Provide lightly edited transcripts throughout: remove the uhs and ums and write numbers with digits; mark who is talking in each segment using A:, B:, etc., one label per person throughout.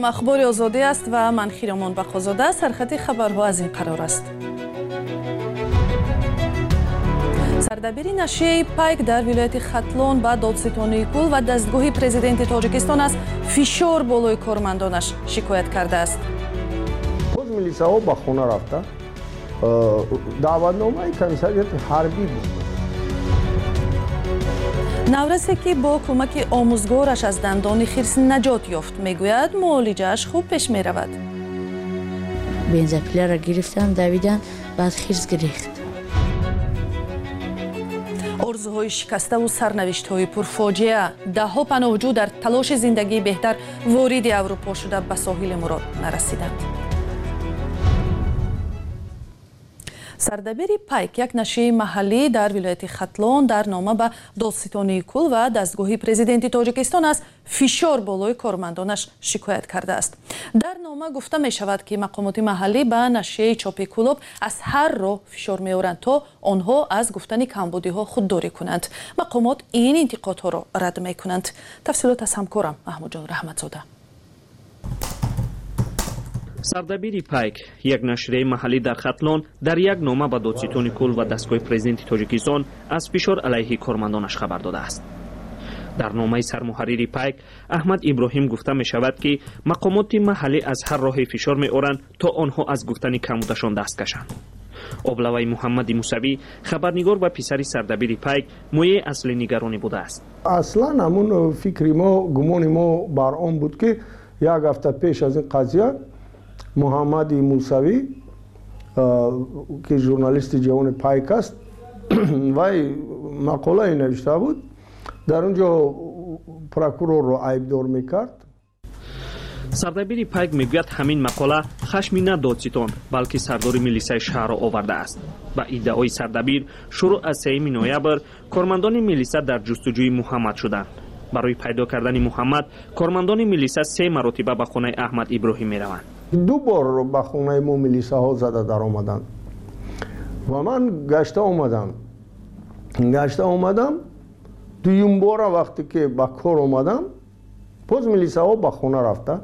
A: اخبار آزادی است و من خیرامان بخوزاده. سرخط خبرها از این قرار است. سردبیر نشریه پایک در ولایت ختلون با دادستانی کل و دستگاه پرزیدنت تاجیکستان از فشار بالای کارمندانش شکایت کرده است.
B: باز میلیساها با خونه رفته. دعوتنامه کمیسریت حربی بود.
A: نورسی که با کمک آموزگارش از دندان خرس نجات یافت میگوید معالجه‌اش خوب پیش می رود.
C: بنزپیله را گرفتم دویدن بعد خرس گریخت.
A: آرزوهای شکسته و سرنوشت‌های پرفاجعه ده‌ها پناهجو در تلاش زندگی بهتر وارد اروپا شده به ساحل مراد نرسیدند. سردبیر پایک یک نشریه محلی در ولایت ختلون در نامه به دادستانی کل و دستگاه پرزیدنت تاجیکستان از فشار بالای کارمندانش شکایت کرده است. در نامه گفته می شود که مقامات محلی به نشریه چاپ کلوب از هر راه فشار می آورند تا آنها از گفتن کمبودی ها خودداری کنند. مقامات این انتقادها را رد می کنند. تفصیلات از همکارم محمود جان رحمتزاده.
D: سردبیر پایک یک نشریه محلی در ختلون در یک نامه به دادستانی کل و دستگاه پرزیدنت تاجیکستان از فشار علیه کارمندانش خبر داده است. در نامه سرمحرر پایک احمد ابراهیم گفته می شود که مقامات محلی از هر راه فشار می آورند تا آنها از گفتن کمبودشان دست کشند. ابلوی محمد موسوی خبرنگار و پسر سردبیر پایک موی اصلی نگرانی بوده است.
B: اصلا همون فکری ما گمان ما بر آن بود که یک هفته پیش از این قضیه محمد موسوی که ژورنالیست جوان پایک است وی مقاله نوشته بود، در اونجا پروکورور رو عیبدار میکرد.
D: سردبیر پایک میگوید همین مقاله خشمی نه دادستان بلکه سردار میلیسای شهر را آورده است. با ادعای سردبیر شروع از 3 نوامبر کارمندان میلیسا در جستجوی محمد شدند. برای پیدا کردن محمد کارمندان میلیسا 3 مرتبه به خانه احمد ابراهیم میروند.
B: 2 بار به خانه ما میلیسا ها زده در آمدند و من گشته آمدم دویم بار وقتی که به کار آمدم باز میلیسا ها به خانه رفته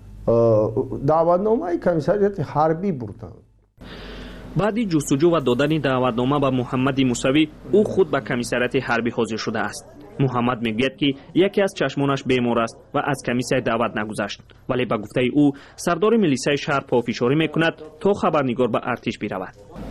B: دعوتنامه کمیسریت حربی بردند.
D: بعد جستجو و دادن دعوتنامه به محمد موسوی او خود به کمیسریت حربی حاضر شده است. محمد میگوید که یکی از چشمانش بیمار است و از کمیسیه دعوت نگذشت، ولی به گفته او سردار میلیسای شهر پافشاری میکند تا خبرنگار به ارتش برود.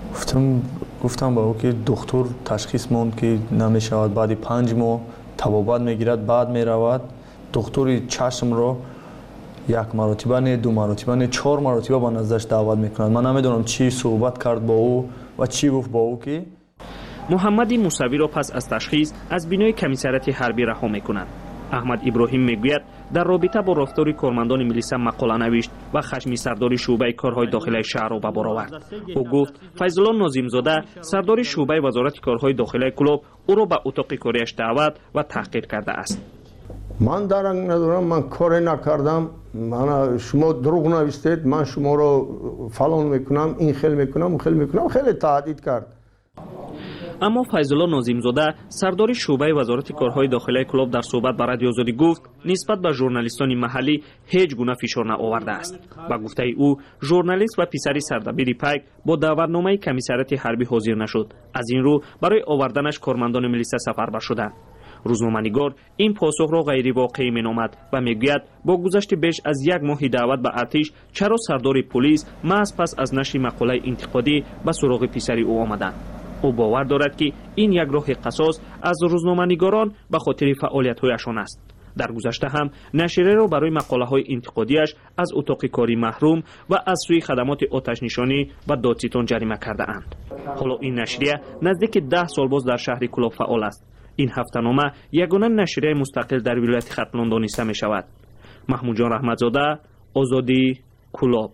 E: گفتم با او که دکتر تشخیص ماند که نمیشود، بعد 5 ماه طبابت میگیرد، بعد میرود دکتر چشم را 1 مرتبه نه 2 مرتبه نه 4 مرتبه با نزدش دعوت میکند. من نمیدونم چی صحبت کرد با او و چی گفت با او که
D: محمد موسوی را پس از تشخیص از بینای کمیسریت حربی رها میکنند. احمد ابراهیم میگوید در رابطه با رفتار کارمندان میلیسا مقاله نوشت و خشم سردار شعبه کارهای داخلی شهر را به بار آورد. او گفت فیض‌الله ناظم‌زاده سردار شعبه وزارت کارهای داخلی کلوب او را به اتاق کاریش دعوت و تحقیر کرده است.
B: من درنگ ندارم، من کاری نکردم، من شما دروغ نوشتید، من شما را فلان میکنم، این خیلی میکنم، اون خیلی میکنم، خیلی تهدید کرد.
D: اما فیض‌الله ناظم‌زاده سردار شعبه وزارت کارهای داخلی کلوب در صحبت با رادیو آزادی گفت نسبت به ژورنالیستان محلی هیچ گونه فشار نآورده است. با گفته او ژورنالیست و پسر سردبیر پایک با دعوتنامه کمیسریت حربی حاضر نشد. از این رو برای آوردنش کارمندان میلیسا سفربر شدند. روزنامه‌نگار این پاسخ را غیر واقعی مینامد و میگوید با گذشت بیش از 1 ماه دعوت به ارتش چرا سردار پلیس محض پس از نشر مقاله انتقادی به سراغ پسر او آمدند. او باور دارد که این یک راه قصاص از روزنامه‌نگاران به خاطر فعالیت‌هایشان است. در گذشته هم نشریه را برای مقاله‌های انتقادیش از اتاق کاری محروم و از سوی خدمات آتش نشانی و دادستان جریمه کرده اند. حالا این نشریه نزدیک 10 سال باز در شهر کلوب فعال است. این هفته‌نامه یگانه نشریه مستقل در ولایت ختلون دانسته می شود. محمود جان رحمتزاده، آزادی، کلوب.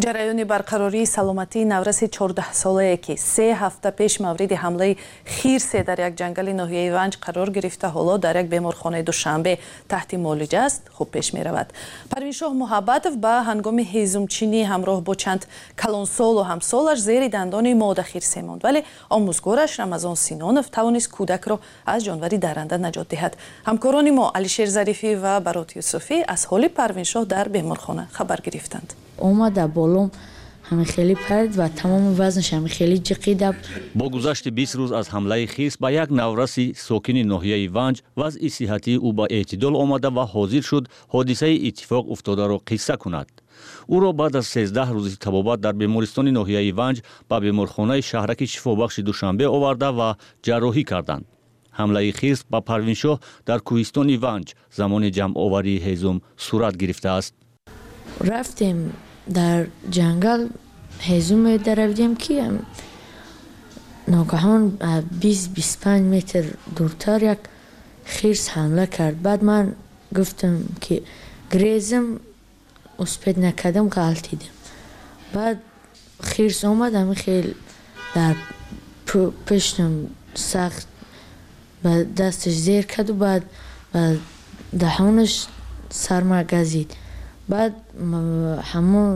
A: ҷараёни барқарории саломатии навраси 14 солае ки 3 ҳафта пеш мавриди ҳамлаи хирсе дар як ҷангали ноҳияи Ванҷ қарор гирифта, ҳоло дар як беморхонаи Душанбе таҳти муолиҷа аст, хуб пеш меравад. Парвиншоҳ Муҳаббатов ба ҳангоми ҳезумчинӣ ҳамроҳ бо чанд калонсолу ҳамсолаш зери дандони мода хирсе монд, вале омӯзгораш Рамазон Синонов тавонист кӯдакро аз ҷонвари дарранда наҷот диҳад. ҳамкорони мо Алишер Зарифӣ ва Барот Юсуфӣ аз ҳоли Парвиншоҳ дар беморхона хабар гирифтанд.
C: омада болом ҳами хеле пард ва тамоми вазнаш ҳами хеле ҷиқида.
F: бо гузашти 20 рӯз аз ҳамлаи хирс ба як навраси сокини ноҳияи Ванҷ вазъи сиҳатии ӯ ба эътидол омада ва ҳозир шуд ҳодисаи иттифоқ уфтодаро қисса кунад. ӯро баъд аз 13 рӯзи табобат дар бемористони ноҳияи Ванҷ ба беморхонаи шаҳраки шифобахши Душанбе оварда ва ҷарроҳӣ карданд. ҳамлаи хирс ба Парвиншоҳ дар кӯҳистони Ванҷ замони ҷамъоварии ҳезум сурат гирифтааст.
C: рафтем дар ҷангал ҳезум медаравидем ки ногаҳон 20-25 метр дуртар як хирс ҳамла кард. баъд ман гуфтам ки грезим успед накардам, ғалтидам. баъд хирс омад ҳами хел дар пештам сахт ба дасташ зер карду, баъд ба даҳонаш сарма газид. баъд ҳамон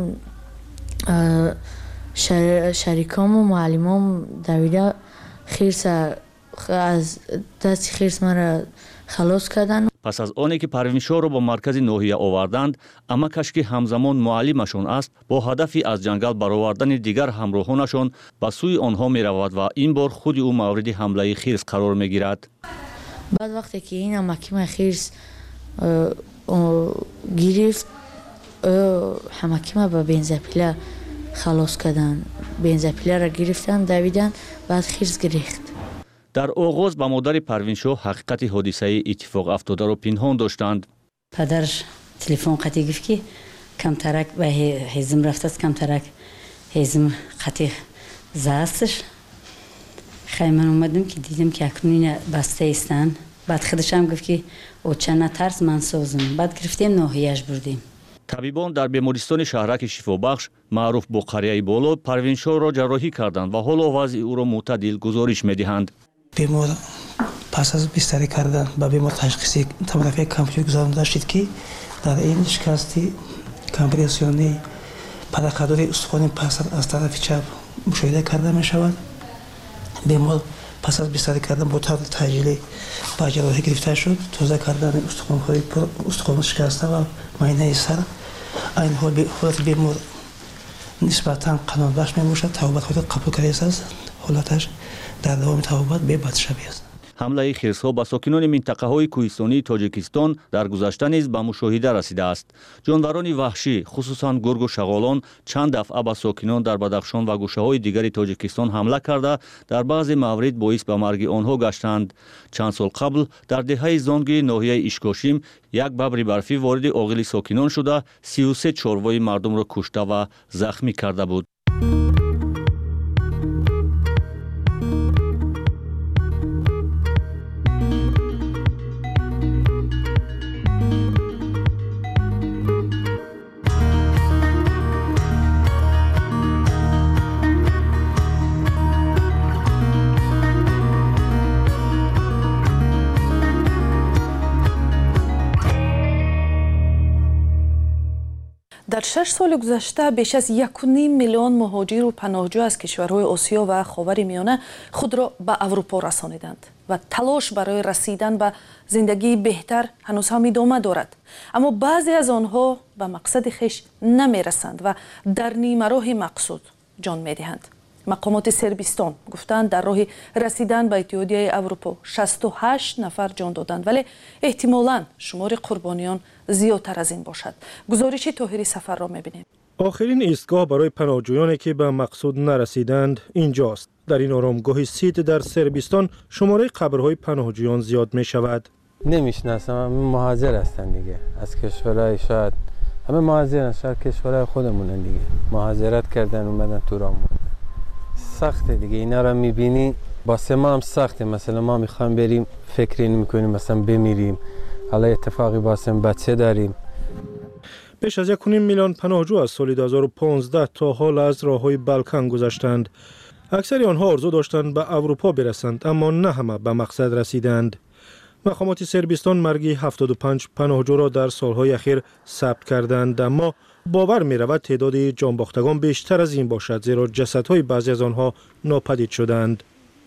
C: шарикому муаллимом давида хирса аз дасти хирс мара халос карданд.
F: пас аз оне ки Парвиншоҳро ба маркази ноҳия оварданд, амакаш ки ҳамзамон муаллимашон аст, бо ҳадафи аз ҷангал баровардани дигар ҳамроҳонашон ба сӯи онҳо меравад ва ин бор худи ӯ мавриди ҳамлаи хирс қарор мегирад.
C: баъд вақте ки ин амакима хирс гирифт, ҳамакима ба бензопила халос карданд. бензопиларо гирифтан давидан, баъд хирс гирехт.
F: дар оғоз ба модари Парвиншоҳ ҳақиқати ҳодисаи иттифоқ афтодаро пинҳон доштанд.
G: падараш телефон қатӣ гуфт ки камтарак ба ҳезм рафтааст, камтарак ҳезм қатӣ заасташ. хай ман омадам ки дидам ки акнун ина баста истанд. баъд худашам гуфт ки оча натарс, ман созам. баъд гирифтем ноҳияш бурдем.
F: табибон дар бемористони шаҳраки шифобахш маъруф бо қарияи боло Парвиншоҳро ҷарроҳӣ карданд ва ҳоло вазъи ӯро мӯътадил гузориш медиҳанд.
H: бемор пас аз бистарӣ кардан ба бемор ташхиси томографияи компютер гузаронда шуд ки дар ин шикасти компрессионии парақадори устухони пастар аз тарафи чап мушоҳида карда мешавад. бемор пас аз бистарӣ кардан бо таври таъҷилӣ ба ҷарроҳӣ гирифта шуд. тоза кардани устухонҳои устухон шикаста ва майнаи сар. айни ҳолати бемор нисбатан қаноатбахш мебошад. табобатҳоро қабул кардааст. ҳолаташ дар давоми табобат бебадшавӣ аст.
F: ҳамлаи хирсҳо ба сокинони минтақаҳои кӯҳистонии Тоҷикистон дар гузашта низ ба мушоҳида расидааст. ҷонварони ваҳшӣ, хусусан гургу шағолон чанд дафъа ба сокинон дар Бадахшон ва гӯшаҳои дигари Тоҷикистон ҳамла карда, дар баъзе маврид боис ба марги онҳо гаштанд. чанд сол қабл дар деҳаи Зонгии ноҳияи Ишкошим як бабри барфӣ вориди оғили сокинон шуда 33 чорвои мардумро кушта ва захмӣ карда буд.
A: дар 6 соли гузашта беш аз 1.5 миллион муҳоҷиру паноҳҷӯ аз кишварҳои Осиё ва Ховари Миёна худро ба Аврупо расониданд ва талош барои расидан ба зиндагии беҳтар ҳанӯз ҳам идома дорад. аммо баъзе аз онҳо ба мақсади хеш намерасанд ва дар нимароҳи мақсуд ҷон медиҳанд. мақомоти Сербистон гуфтанд дар роҳи расидан ба Иттиҳодияи Аврупо 68 нафар ҷон доданд, вале эҳтимолан шумори қурбониён зиёдтар аз ин бошад. гузориши Тоҳири Сафарро мебинем.
I: охирин истгоҳ барои паноҳҷӯёне ки ба мақсуд нарасиданд инҷост. дар ин оромгоҳи Сид дар Сербистон шумораи қабрҳои паноҳҷӯён зиёд мешавад.
J: نمیشناسم همه مهاجر هستن دیگه از کشورهای شاید همه مهاجرن شاید کشورهای خودمونن دیگه مهاجرت کردن اومدن تو راه سخته دیگه اینا رو میبینی واسه ما هم سخته مثلا ما میخوایم بریم فکری نمیکنیم مثلا بمیریم حالا اتفاقی واسه بچه داریم
I: بیش از 1.5 میلیون پناهجو از سال 2015 تا حال از راههای بالکان گذشتند. اکثر آنها آرزو داشتند به اروپا برسند، اما نه همه به مقصد رسیدند. مقامات صربستان مرگ 75 پناهجو را در سالهای اخیر ثبت کردند، اما باور می رود تعداد جانباختگان بیشتر از این باشد، زیرا جسدهای بعضی از آنها ناپدید شدند.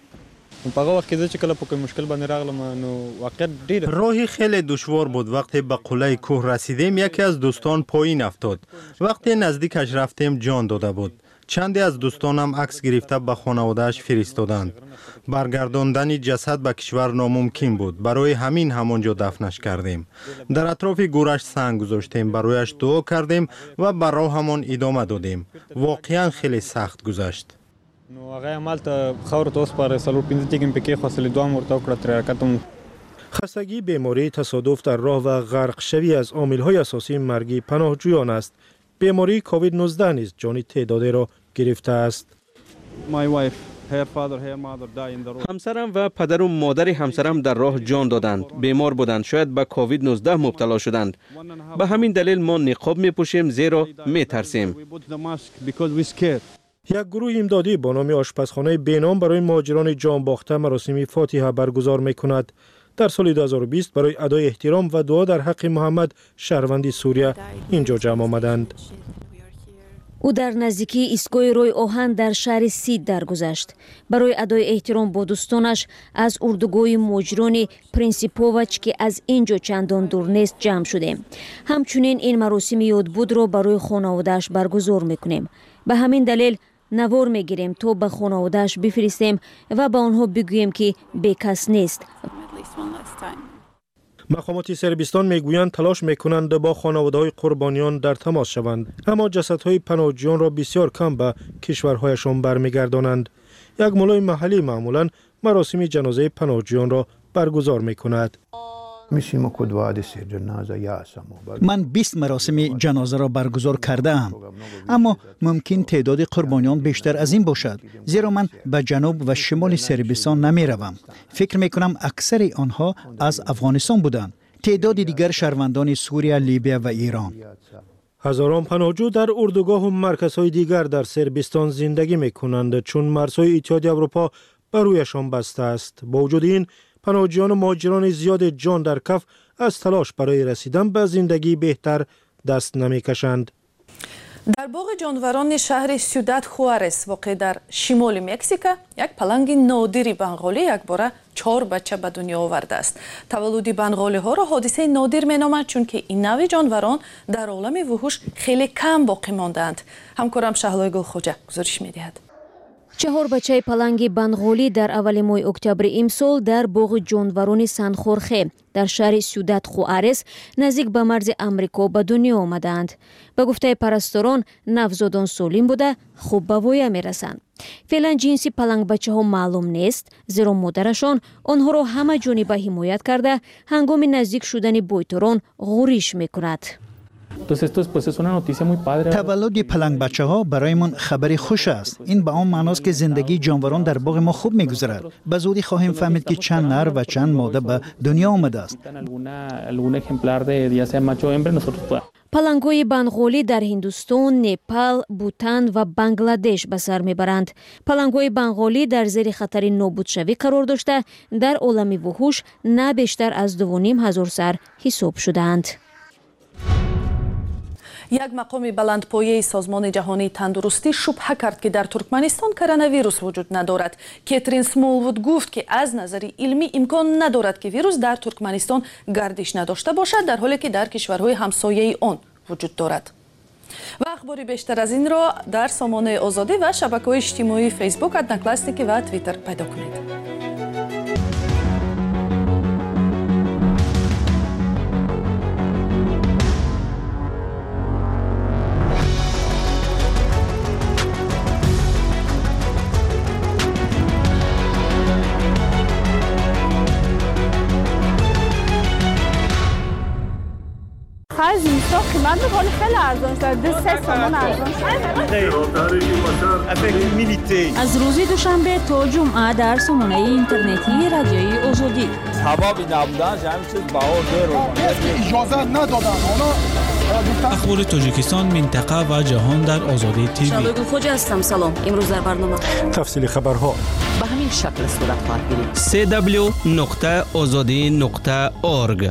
K: راهی خیلی دشوار بود. وقتی به قله کوه رسیدیم یکی از دوستان پایین افتاد. وقتی نزدیکش رفتیم جان داده بود. چندی از دوستانم عکس گرفته به خانواده‌اش فرستادند. برگرداندن جسد به کشور ناممکن بود. برای همین همانجا دفنش کردیم. در اطراف گورش سنگ گذاشتیم، برایش دعا کردیم و بر راهمان ادامه دادیم. واقعا خیلی سخت گذشت.
I: خستگی، بیماری، تصادف در راه و غرق شوی از عامل‌های اساسی مرگ پناهجویان است. بیماری کووید 19 نیز جان تعدادی را گرفته است.
L: همسرم و پدر و مادر همسرم در راه جان دادند. بیمار بودند، شاید به کووید 19 مبتلا شدند. به همین دلیل ما نقاب می‌پوشیم، زیرا می‌ترسیم.
I: یک گروه امدادی با نام آشپزخانه بینام برای مهاجران جان باخته مراسم فاتحه برگزار می‌کند. در سال 2020 برای ادای احترام و دعا در حق محمد شهروند سوریه اینجا جمع آمدند.
M: او در نزدیکی ایستگاه روی آهن در شهر سید درگذشت. برای ادای احترام با دوستانش از اردوگاه مهاجران پرینسیپووچ که از اینجا چندان دور نیست جمع شدیم. همچنین این مراسم یادبود را برای خانواده‌اش برگزار میکنیم. به همین دلیل نوار میگیریم تا به خانواده‌اش بفرستیم و به آنها بگوییم که بیکس نیست.
I: مقامات صربستان میگویند تلاش میکنند با خانواده‌های قربانیان در تماس شوند، اما جسدهای پناهجویان را بسیار کم به کشورهایشان برمیگردانند. یک مولای محلی معمولا مراسم جنازه پناهجویان را برگزار میکند.
N: من 20 مراسم جنازه را برگزار کرده ام، اما ممکن تعداد قربانیان بیشتر از این باشد، زیرا من به جنوب و شمال صربستان نمی روم. فکر می کنم اکثر آنها از افغانستان بودند. تعداد دیگر شهروندان سوریه، لیبی و ایران.
I: هزاران پناهجو در اردوگاه و مرکزهای دیگر در صربستان زندگی می کنند، چون مرزهای اتحادیه اروپا بر رویشان بسته است. با وجود این، پناهجویان و مهاجران زیاد جان در کف از تلاش برای رسیدن به زندگی بهتر دست نمی‌کشند.
A: در باغ جانوران شهر سیوداد خوارس واقع در شمال مکزیک یک پلنگ نادری بنگالی یک باره 4 بچه به دنیا آورده است. تولد بنگالی ها را حادثه نادر مینامند، چون که این نوع جانوران در عالم وحوش خیلی کم باقی ماندند. همکارم شهلای گلخوجه گزارش می‌دهد.
M: 4 بچه پلنگ بنگالی در اول ماه اکتبر امسال در باغ جانوران سان خورخه در شهر سیوداد خوارس نزدیک به مرز امریکا به دنیا آمدند. به گفته پرستاران نوزادان سالم بوده خوب به وایه میرسند. فعلا جنس پلنگ بچه ها معلوم نیست، زیرا مادرشان آنها را همه جانبه حمایت کرده هنگام نزدیک شدن بویتران غوریش میکند.
N: تولد پلنگ بچه ها برای من خبری خوش است. این به آن معناست که زندگی جانوران در باغ ما خوب میگذرد. به زودی خواهیم فهمید که چند نر و چند ماده به دنیا آمده است.
M: پلنگ‌های بنگالی در هندوستان، نپال، بوتان و بنگلادش به سر میبرند. پلنگ‌های بنگالی در زیر خطر نابود شوی قرار داشته در عالم وحوش نه بیشتر از 2,500 سر حساب شدند.
A: یک مقام بلندپایه سازمان جهانی تندرستی شبهه کرد که در ترکمنستان کرونا ویروس وجود ندارد. کاترین اسمولوود گفت که از نظر علمی امکان ندارد که ویروس در ترکمنستان گردش نداشته باشد، در حالی که در کشورهای همسایه آن وجود دارد. و اخباری بیشتر از این را در سامانه آزادی و شبکه‌های اجتماعی فیسبوک، ادناکلاستیکی و توییتر پیدا کنید.
O: از اینستا قیمت بکنی خیلی ارزان شد، 3 تومان ارزان شد.
P: از روز دوشنبه تا جمعه در سامانه اینترنتی رادیوی آزادی.
Q: ثوابی نبودن همین چیز باور داره.
R: اجازه ندادن اونا
Q: اخبار تاجیکستان، منطقه و جهان در آزادی تیوی.
R: شادو خوج هستم. سلام. امروز در برنامه
I: تفصیل خبرها
R: به همین شکل صورت خواهد گرفت.
L: www.azadi.org.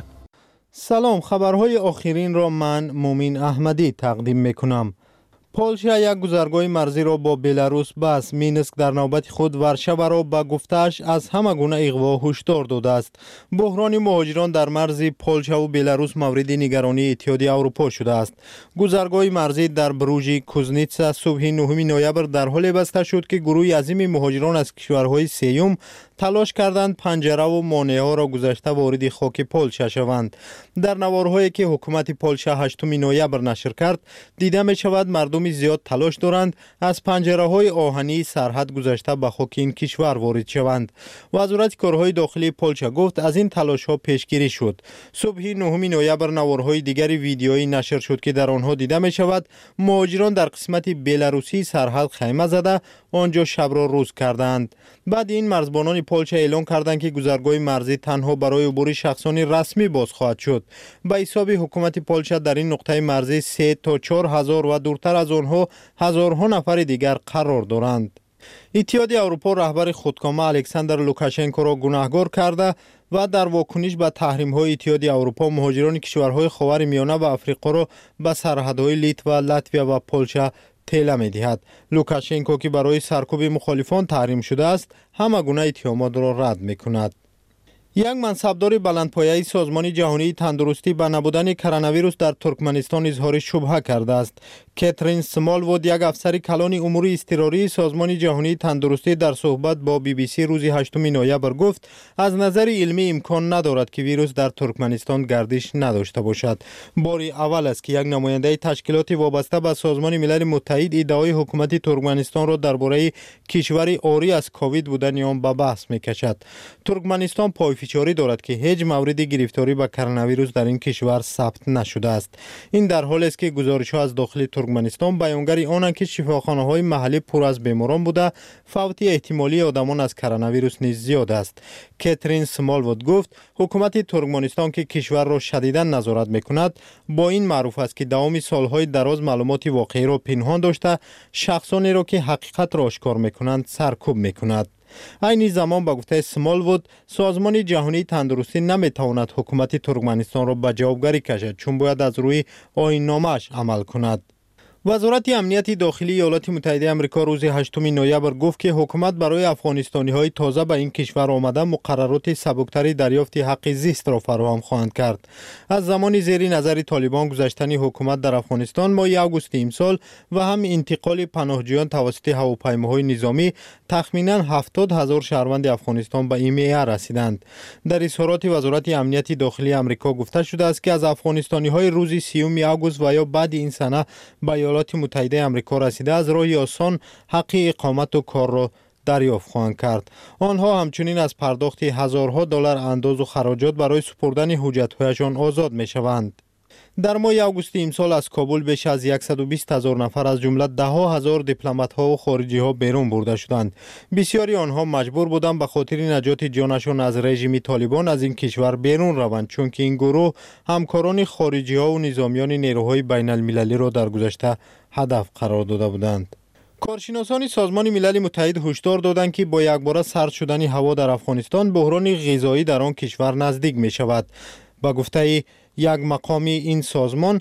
K: سلام، خبرهای آخرین را من مومین احمدی تقدیم میکنم. پولشا یک گذرگاه مرزی را با بلاروس بست. مینسک در نوبت خود ورشاوا را به گفته‌اش از همه گونه اغوا هشدار داده است. بحران مهاجران در مرز پولشا و بلاروس مورد نگرانی اتحادیه اروپا شده است. گذرگاه مرزی در بروژ کوزنیتسا صبح 9 نوامبر در حال بسته شد که گروهی عظیم مهاجران از کشورهای سوم تلاش کردند پنجره و مانع‌ها را گذاشته وارد خاک پولشا شوند. در نوارهایی که حکومت پولشا 8 نوامبر نشر کرد، دیده می شود مردم زیاد تلاش دارند از پنجره‌های آهنی سرحد گذاشته به خاک این کشور وارد شوند. وزارت کارهای داخلی پولشا گفت از این تلاش‌ها پیشگیری شد. صبح 9 نوامبر نوارهای دیگری ویدیویی نشر شد که در آنها دیده می شود مهاجران در قسمت بلاروسی سرحد خیمه زده آنجا شب را روز کردند. بعد این مرزبانان پولشا اعلام کردند که گذرگاه مرزی تنها برای عبور شخصان رسمی باز خواهد شد. به حساب حکومت پولشا در این نقطه مرزی 3 تا 4 هزار و دورتر از آنها هزارها نفر دیگر قرار دارند. اتحادیه اروپا رهبر خودکامه الکساندر لوکاشنکو را گناهکار کرده و در واکنش به تحریم‌های اتحادیه اروپا مهاجران کشورهای خاورمیانه و افریقا را به سرحدهای لیتوا، لاتویا و پولشا تیله می‌دهد. لوکاشنکو که برای سرکوب مخالفان تحریم شده است، همه گونه اتهامات را رد می‌کند. یک منصبدار بلندپایه سازمان جهانی تندرستی به نبودن کرونا ویروس در ترکمنستان اظهار شبهه کرده است. کاترین سمالوود، یک افسر کلان امور اضطراری سازمان جهانی تندرستی، در صحبت با BBC روز 8 نوامبر گفت از نظر علمی امکان ندارد که ویروس در ترکمنستان گردش نداشته باشد. باری اول است که یک نماینده تشکیلات وابسته به سازمان ملل متحد ادعای حکومت ترکمنستان را درباره کشوری عاری از کووید بودن آن به بحث می‌کشد. ترکمنستان پایفشاری دارد که هیچ مورد گرفتاری به کرونا ویروس در این کشور ثبت نشده است. این در حالی است که گزارش‌ها از داخل ترکمنستان بیانگر آنند که شفاخانه‌های محلی پر از بیماران بوده، فوت احتمالی آدمان از کرونا ویروس نیز زیاد است. کاترین سمالوود گفت حکومت ترکمنستان که کشور را شدیداً نظارت می‌کند، با این معروف است که دوام سال‌های دراز معلومات واقعی را پنهان داشته، شخصانی را که حقیقت را آشکار می‌کنند سرکوب می‌کند. این زمان با گفته سمالوود، سازمان جهانی تندرستی نمی‌تواند حکومت ترکمنستان را به جوابگری کشد، چون باید از روی آیین‌نامه‌اش عمل کند. وزارت امنیت داخلی ایالات متحده آمریکا روز 8 نوامبر گفت که حکومت برای افغانستانی‌های تازه به این کشور آمده مقررات سبکتری دریافت حق زیست را فراهم خواهند کرد. از زمان زیر نظر طالبان گذشتن حکومت در افغانستان ماه آگوست امسال و هم انتقال پناهجویان توسط هواپیماهای نظامی، تخمیناً 70,000 شهروند افغانستان به ایمیه رسیدند. در اظهارات وزارت امنیت داخلی آمریکا گفته شده است که از افغانستانی‌های روز 30 آگوست و یا بعد این سنه به ایالات متحده آمریکا رسیده از راه آسان حق اقامت و کار را دریافت خواهند کرد. آنها همچنین از پرداخت هزارها دلار انداز و خراجات برای سپردن حجت‌هایشان آزاد می‌شوند. در ماه آگوست امسال از کابل بیش از 120,000 نفر از جمله 10,000 دیپلمات‌ها و خارجی‌ها بیرون برده شدند. بسیاری آنها مجبور بودند به خاطر نجات جانشان از رژیم طالبان از این کشور بیرون روند، چون که این گروه همکاران خارجی‌ها و نظامیان نیروهای بین‌المللی را در گذشته هدف قرار داده بودند. کارشناسان سازمان ملل متحد هشدار دادند که با یکباره سرد شدن هوا در افغانستان بحران غذایی در آن کشور نزدیک می شود. با گفته یک مقامی این سازمان،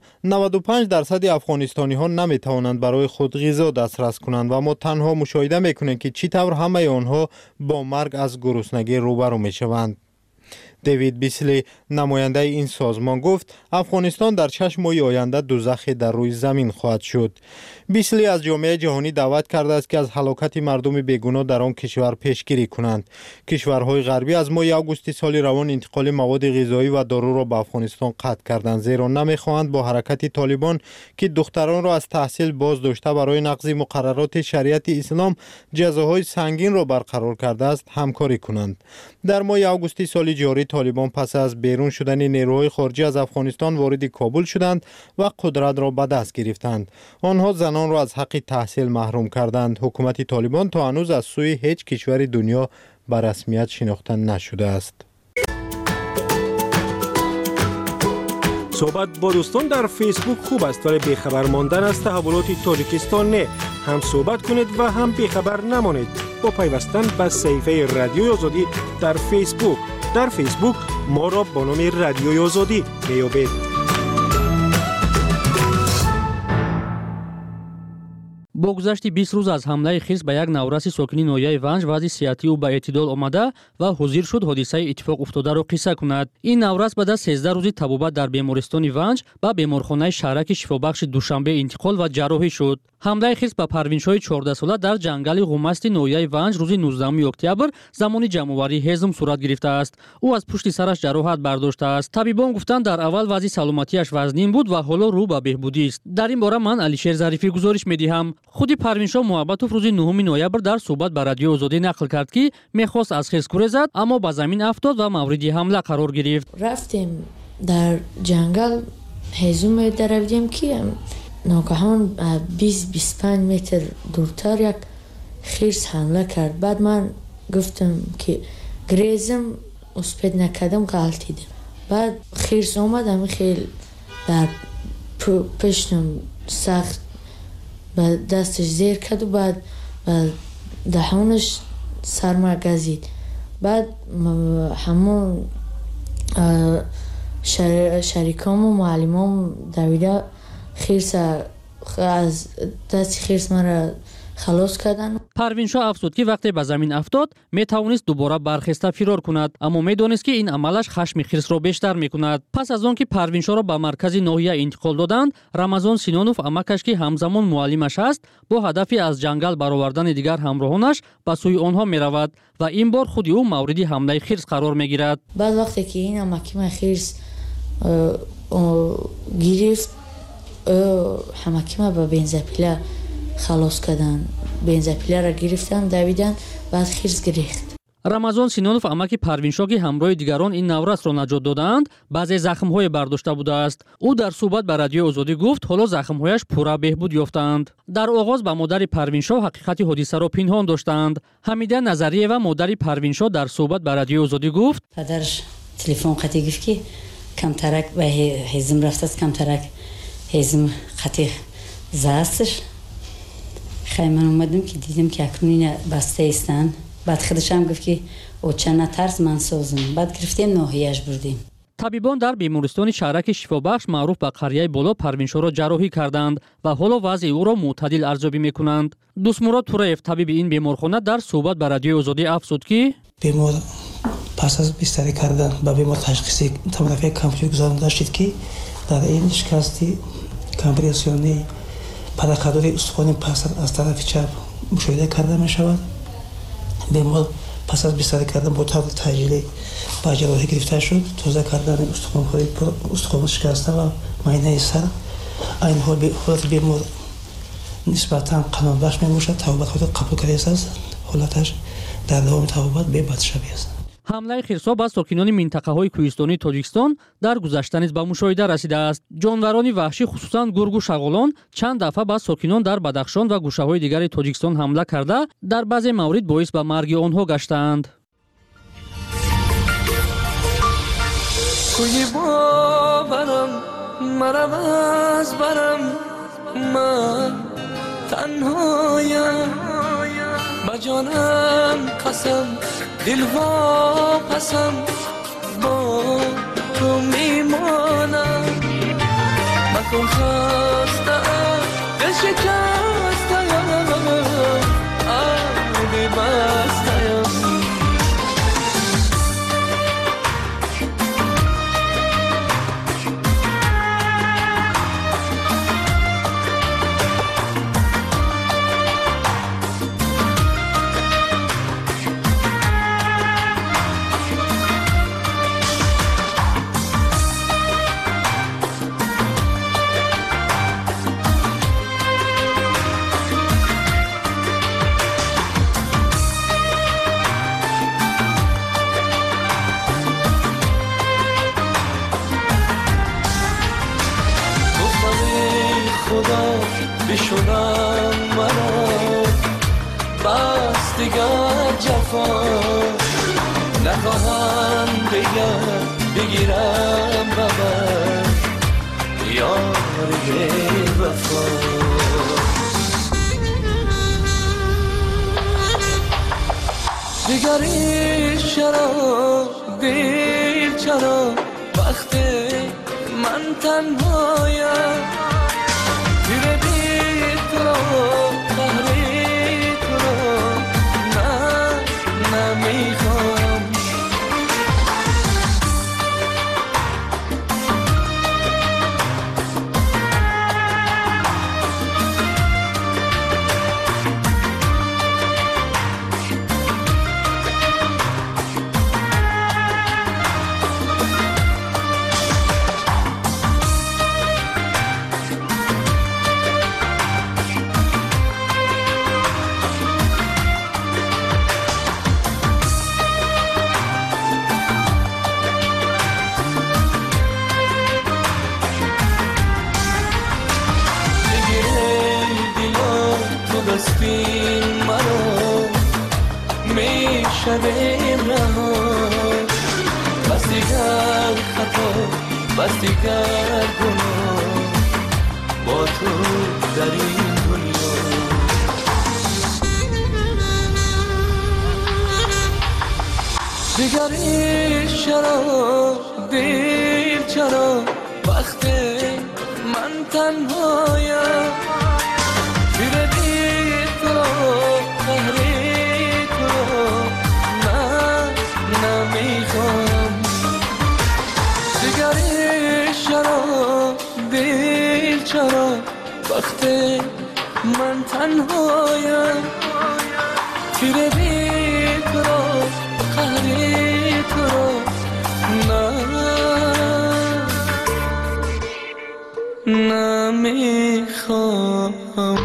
K: 95% افغانستانی ها نمی توانند برای خود غذا دسترس کنند و ما تنها مشاهده می کنیم که چطور همه آنها با مرگ از گرسنگی روبرو می شوند. دیوید بیسلی، نماینده این سازمان، گفت افغانستان در 6 ماه آینده دوزخی در روی زمین خواهد شد. بیسلی از جامعه جهانی دعوت کرده است که از هلاکت مردم بیگناه در آن کشور پیشگیری کنند. کشورهای غربی از ماه آگوست سال روان انتقال مواد غذایی و دارو را به افغانستان قطع کردند، زیرا نمی‌خواهند با حرکت طالبان که دختران را از تحصیل باز داشته برای نقض مقررات شریعت اسلام جزاهای سنگین را برقرار کرده است همکاری کنند. در ماه آگوست سال جاری طالبان پس از بیرون شدن نیروهای خارجی از افغانستان وارد کابل شدند و قدرت را به دست گرفتند. آنها زنان را از حق تحصیل محروم کردند. حکومت طالبان تا هنوز از سوی هیچ کشور دنیا به رسمیت شناخته نشده است.
I: صحبت با دوستان در فیسبوک خوب است ولی بیخبر ماندن از تحولات تاجیکستان نه. هم صحبت کنید و هم بیخبر نمانید با پیوستن به صفحه رادیوی آزادی در فیسبوک. در فیسبوک ما را با نام رادیوی آزادی میابید.
S: با گذشت 20 روز از حمله خرس به یک نوراسی ساکنی ناحیه ونج وضع صحتی او به اعتدال آمده و حاضر شد حادثه اتفاق افتاده را قصه کند. این نوراس بعد از 13 روزی طبابت در بیمارستان ونج به بیمارخانه شهرک شفابخش دوشنبه انتقال و جراحی شد. حمله خرس به پروینش‌های 14 ساله در جنگل غمست ناحیه ونج روز 19 اکتبر زمان جمع‌آوری حزم صورت گرفته است. او از پشت سرش جراحت برداشته است. طبیبان گفتند در اول وضع سلامتیش وزنین بود و حالا رو به بهبودی است. در این باره من علیشیر ظریفی گزارش می‌دهم. خود پروینشاه محبتوف روز 9 نوامبر در صحبت با رادیو آزادی نقل کرد که می‌خواست از خرس گریزد اما به زمین افتاد و مورد حمله قرار گرفت.
C: رفتیم در جنگل حزم درویدیم که ناگهان 20-25 متر دورتر یک خرس حمله کرد. بعد من گفتم که گریزم اسپید نکردم غلطیدم. بعد خرس آمدم خیلی در پشتم سخت به دستش زیر کرد و بعد دهانش سرما گزید. بعد همون شریکام و معلمام دویده خرس از دست خرس مرا خلاص کردن.
S: پروینشاه افزود که وقتی به زمین افتاد می توانست دوباره برخسته فرار کند اما می دانست که این عملش خشم خرس را بیشتر می کند. پس از آن که پروینشاه را به مرکز ناحیه انتقال دادند، رمضان سینانوف امکش که همزمان معلمش است با هدفی از جنگل برآوردن دیگر همراهانش به سوی آنها می رود و این بار خود او مورد حمله خرس قرار می گیرد.
C: بعد وقتی که این امکیم خرس گرفت همکیم به بنزپیله خلاص کردن. بنزپیله را گرفتن دویدن بعد خرس گرفت.
S: رمضان سینانوف امکی پروینشاه که همراه دیگران این نوراس را نجات دادند بعضی زخم‌های برداشته بوده است. او در صحبت با رادیو آزادی گفت حالا زخم‌هایش پورا بهبود یافتند. در آغاز با مادر پروینشاه حقیقت حادثه را پنهان داشتند. حمیده نظریه و مادر پروینشاه در صحبت با رادیو آزادی گفت
G: پدرش تلفن قطعی گفت که کمترک به حزم رفته است، کمترک حزم قطعی زاستش. خیلی من اومدم که دیدم که اکنون بسته ایستن. بعد خودش هم گفت که او چه نترس من سازم. بعد گرفتیم ناحیه‌اش بردیم.
S: طبیبان در بیمارستان شهرک شفابخش معروف به قریه بالا پروینشاه را جراحی کردند و حالا وضع او را معتدل ارزیابی می‌کنند. دوستمراد توراєв طبیب این بیمارخانه در صحبت با رادیو آزادی افزود که
H: بیمار پس از بستری کردن به بیمار تشخیص توموگرافی کامپیوتر گذارنده شد که در این شکستی کامپرسیونی پدرخوادی استخوان پس از طرف چپ مشاهده کرده می شود. بیمار پس از بستری کردن با طور تاجیلی با جراحی گرفته شد. توزیع کردن استخوان شکسته و معاینه سر. این حالت بیمار نسبتاً قانون بخش می باشد. توبت خود قبول کرده است. حالتش در دوام توبت به بد شبیه است.
S: حمله خرس‌ها به ساکنان منطقه‌های کوهستانی تاجیکستان در گذشته نیز به مشاهده رسیده است. جانوران وحشی خصوصاً گرگ و شغالان چند دفعه به ساکنان در بدخشان و گوشه‌های دیگر تاجیکستان حمله کرده در بعضی موارد باعث به مرگ آنها گشتند.
T: کوی باورم مرم از برم من تنهایم با جانم قسم دل وا پسم با تو میمانم مکن خستم دل شکستم آبی بستم بشونم مرا بس دیگر جفا نخواهم دیگر بگیرم ببر دیگری چرا دیر چرا وقتی من تنهایم تیر بی تو را قهری تو را نه نمیخوام دستین مرا میشویم رها بس دیگر خطا بس دیگر گناه با تو در این دنیا دیگری چرا دیر چرا وقتی من تنهایم تیر بی تو را قهری تو را نه نمیخوام دیگری چرا دیر چرا وقتی من تنهایم تیر بی تو را قهری تو را نمیخوام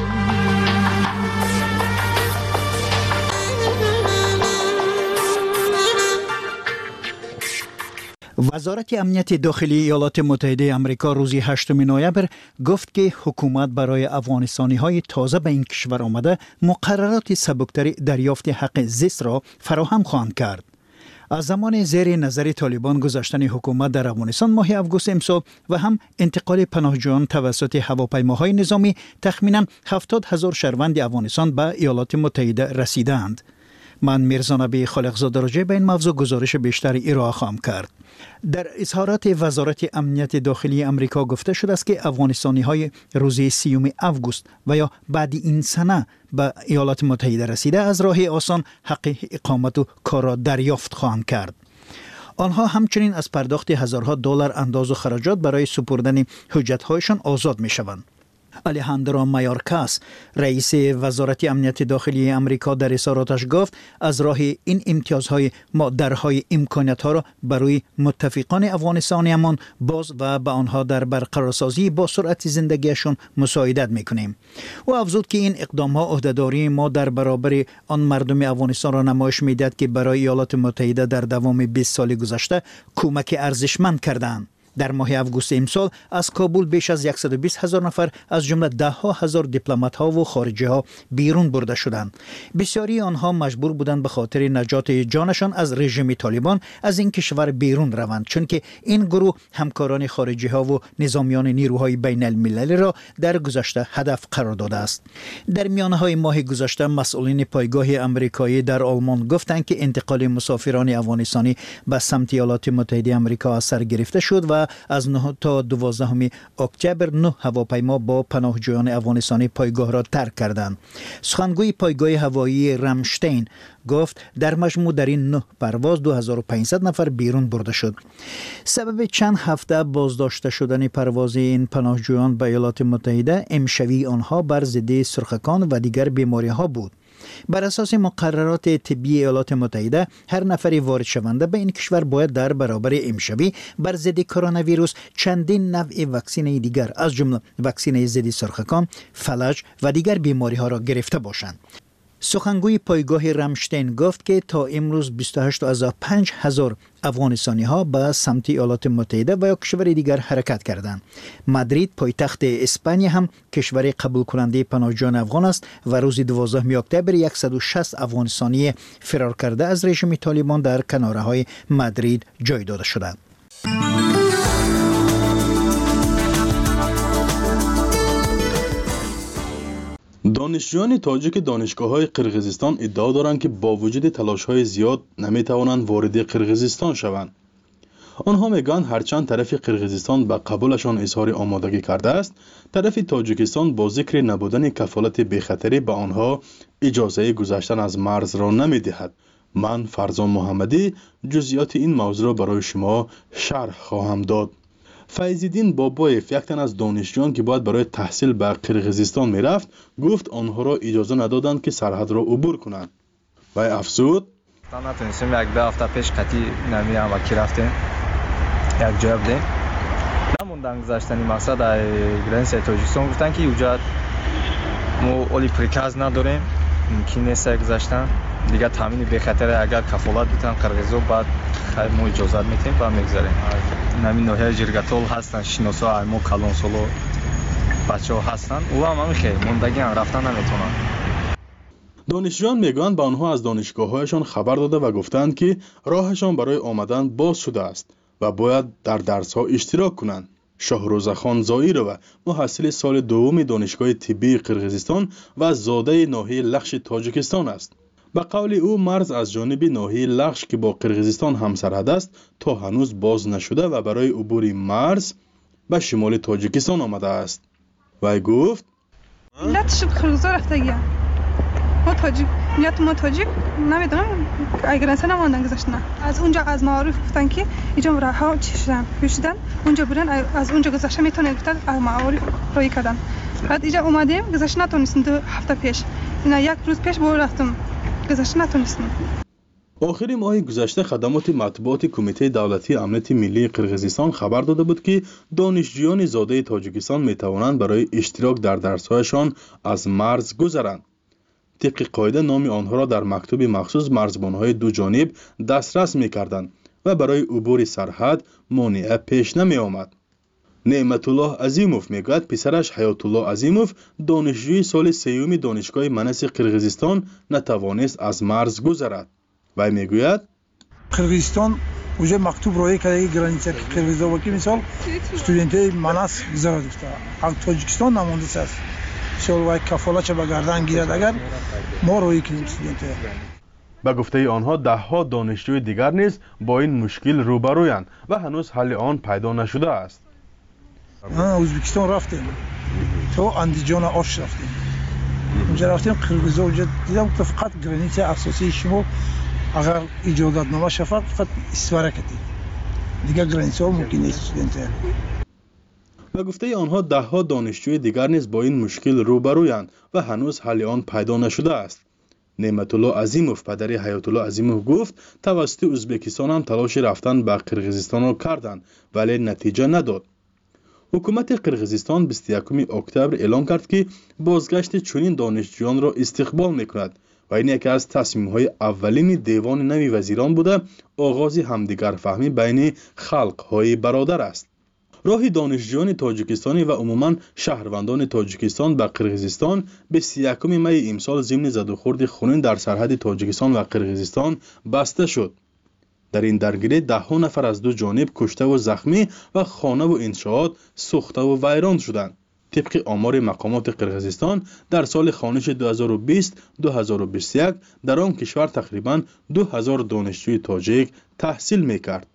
N: وزارت امنیت داخلی ایالات متحده آمریکا روز 8 نوامبر گفت که حکومت برای افغانستانی‌های تازه به این کشور آمده مقررات سبکتر دریافت حق زیست را فراهم خواهند کرد. از زمان زیر نظر طالبان گذاشتن حکومت در افغانستان ماه آگوست امسال و هم انتقال پناهجویان توسط هواپیماهای نظامی تخمیناً 70,000 شهروند افغانستان به ایالات متحده رسیدند. من میرزا نبی خالقزاده راجع به این موضوع گزارش بیشتر ارائه خواهم کرد. در اظهارات وزارت امنیت داخلی آمریکا گفته شده است که افغانستانی‌های روز 30 آگوست و یا بعد این سنه به ایالات متحده رسیده از راه آسان حق اقامت و کار را دریافت خواهند کرد. آنها همچنین از پرداخت هزارها دلار انداز و خراجات برای سپردن حجت‌هایشان آزاد می‌شوند. الیهاندرو مایورکاس رئیس وزارت امنیت داخلی آمریکا در اظهاراتش گفت از راه این امتیازهای ما درهای امکانیت‌ها را برای متفقان افغانستانیمان باز و به آنها در برقرارسازی با سرعت زندگیشان مساعدت می‌کنیم. و افزود که این اقدام‌ها عهده‌داری ما در برابر آن مردم افغانستان را نمایش می‌دهد که برای ایالات متحده در دوام 20 سال گذشته کمک ارزشمند کردند. در ماه آگوست امسال از کابل بیش از 120,000 نفر از جمله 10,000 دیپلمات‌ها و خارجی‌ها بیرون برده شدند. بسیاری آنها مجبور بودند به خاطر نجات جانشان از رژیم طالبان از این کشور بیرون روند، چون که این گروه همکاران خارجی‌ها و نظامیان نیروهای بین المللی را در گذشته هدف قرار داده است. در میانه‌های ماه گذشته مسئولین پایگاه آمریکایی در آلمان گفتند که انتقال مسافران افغانستانی به سمت ایالات متحده آمریکا از سر گرفته شد و از 9 تا 12 اکتبر 9 هواپیما با پناهجویان افغانستانی پایگاه را ترک کردند. سخنگوی پایگاه هوایی رامشتین گفت در مجموع در این 9 پرواز 2500 نفر بیرون برده شد. سبب چند هفته بازداشته شدن پرواز این پناهجویان به ایالات متحده امشوی آنها بر ضد سرخکان و دیگر بیماری‌ها بود. بر اساس مقررات طبی ایالات متحده هر نفری وارد شونده به این کشور باید در برابر امشوی بر ضد کرونا ویروس چندین نوع واکسن دیگر از جمله واکسن ضد سرخکان، فلج و دیگر بیماری‌ها را گرفته باشند. سخنگوی پایگاه رامشتین گفت که تا امروز 28,500 افغانستانی‌ها به سمت ایالات متحده و یا کشور دیگر حرکت کردند. مادرید پایتخت اسپانیا هم کشور قبول کننده پناهجویان افغان است و روز 12 اکتبر 160 افغانستانی فرار کرده از رژیم طالبان در کناره‌های مادرید جای داده شدند.
U: دانشجویان تاجیک دانشگاه‌های قرقیزستان ادعا دارند که با وجود تلاش‌های زیاد نمی‌توانند وارد قرقیزستان شوند. آنها میگویند هرچند طرف قرقیزستان به قبولشان اظهار آمادگی کرده است، طرف تاجیکستان با ذکر نبودن کفالت بی‌خطری به آنها اجازه گذشتن از مرز را نمی‌دهد. من فرزان محمدی جزئیات این موضوع را برای شما شرح خواهم داد. فیض‌الدین بابایف، یک تن از دانشجویان که باید برای تحصیل به قرقیزستان میرفت، گفت آنها را اجازه ندادند که سرحد را عبور کنند. وی افزود:
V: نتونستیم یک 2 هفته پیش قطعی نمیرم و کی رفتیم یک جای بودیم نموندن گذاشتنی مقصد گرنس تاجیکستان گفتن که اونجا ما اولی پریکاز نداریم ممکن نیست گذاشتن دیگه تامین به خطر اگر کفالت بتن قرقیزو بعد ما اجازه میتیم با میگذاریم نمی نوحه جرگاتول هستن شناسا ایمو کالونسولو بچه‌ها هستن اونا هم خیلی موندگی هم رفتن نمیتونن.
U: دانشجویان میگویند به آنها از دانشگاه‌هایشان خبر داده و گفتند که راهشان برای آمدن باز شده است و باید در درس‌ها اشتراک کنند. شاهروزخان زائیرو محصل سال دوم دانشگاه طبی قرقیزستان و زاده ناحیه لخش تاجیکستان است. به قول او مرز از جانب ناحیه لخش که با قرقیزستان همسرحد است تا هنوز باز نشده و برای عبور مرز به شمال تاجیکستان آمده است. وی گفت:
W: ما تاجیک نمیدونم اگر انسان نماندن گذاشتن از اونجا از معارف گفتن که اینجا راه ها پیشیدن اونجا برن از اونجا گذشته میتونن گفتن از معارف روی کردن بعد اینجا اومدیم گذشته نتونستیم 2 هفته پیش اینا 1 روز پیش بود رفتم گذشته نتونستیم.
U: آخر ماه گذشته خدمات مطبوعات کمیته دولتی امنیت ملی قرقیزستان خبر داده بود که دانشجویان زاده تاجیکستان میتوانند برای اشتراک در درس‌هایشان از مرز گذرند. طبق قاعده نام آنها را در مکتوب مخصوص مرزبان‌های دو جانب دسترس می‌کردند و برای عبور سرحد مانع پیش نمی آمد. نعمت الله عظیموف میگوید پسرش حیات الله عظیموف دانشجوی سال سیوم دانشگاه منس قرقیزستان نتوانست از مرز گذرد. وی میگوید
X: قرقیزستان اونجا مکتوب روی کرده گرانیچه قرقیزستان و که مثال استودنتای منس گذرد از تاجیکستان نمونده است. سال وای کفالت به گردن گیرد اگر ما روی کنیم استودنتای.
U: به گفته آنها دهها دانشجوی دیگر نیز با این مشکل روبرویند و هنوز حل آن پیدا نشده است.
X: ازبکستان رفتیم تو اندیجان آش رفتیم اونجا رفتیم قرقیزستان اونجا دیدم که فقط گرانیت اساسی شما اگر اجازت نامه شفاف فقط استفاده کردید دیگه گرانیت ها ممکن نیست استودنت.
U: به گفته آنها دهها دانشجوی دیگر نیز با این مشکل روبرویند و هنوز حل آن پیدا نشده است. نعمت الله عظیموف پدر حیات الله عظیموف گفت توسط ازبکستان هم تلاش رفتن به قرقیزستان را کردند ولی نتیجه نداد. حکومت قرقیزستان 21 اکتبر اعلام کرد که بازگشت چنین دانشجویان را استقبال می‌کند و این یکی از تصمیم‌های اولین دیوان نوی وزیران بوده آغاز همدیگر فهمی بین خلق‌های برادر است. راه دانشجویان تاجیکستانی و عموماً شهروندان تاجیکستان به قرقیزستان 21 می امسال ضمن زدوخورد خونین در سرحد تاجیکستان و قرقیزستان بسته شد. در این درگیری 10 نفر از دو جانب کشته و زخمی و خانه و انشاءات سوخته و ویران شدند. طبق آمار مقامات قرقیزستان در سال خوانش 2020-2021 در آن کشور تقریباً 2000 دانشجوی تاجیک تحصیل می‌کرد.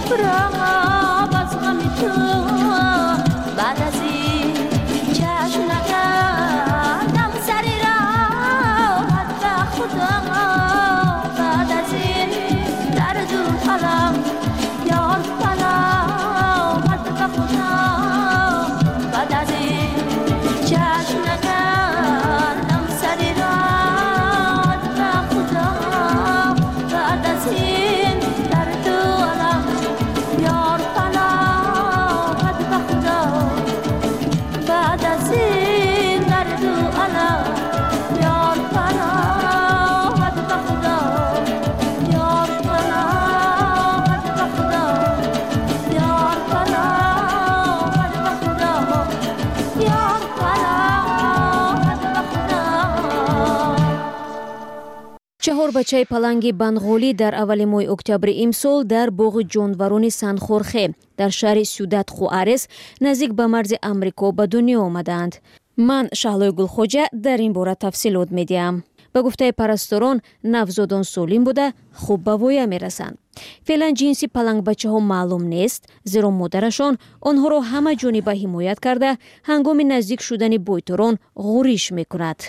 M: چهار بچه پلنگ بنغولی در اول ماه اکتبر امسال در باغ جانوران سنخورخه در شهر سیودت خوارس نزدیک به مرز امریکا به دنیا آمدند. من شهلای گلخوجه در این باره تفصیلات میدیم. به گفته پرستاران نوزادان سالم بوده خوب به وایه میرسند. فعلا جنسی پلنگ بچه ها معلوم نیست، زیرا مادرشان آنها را همه جانبه حمایت کرده هنگام نزدیک شدن بویتران غوریش میکند.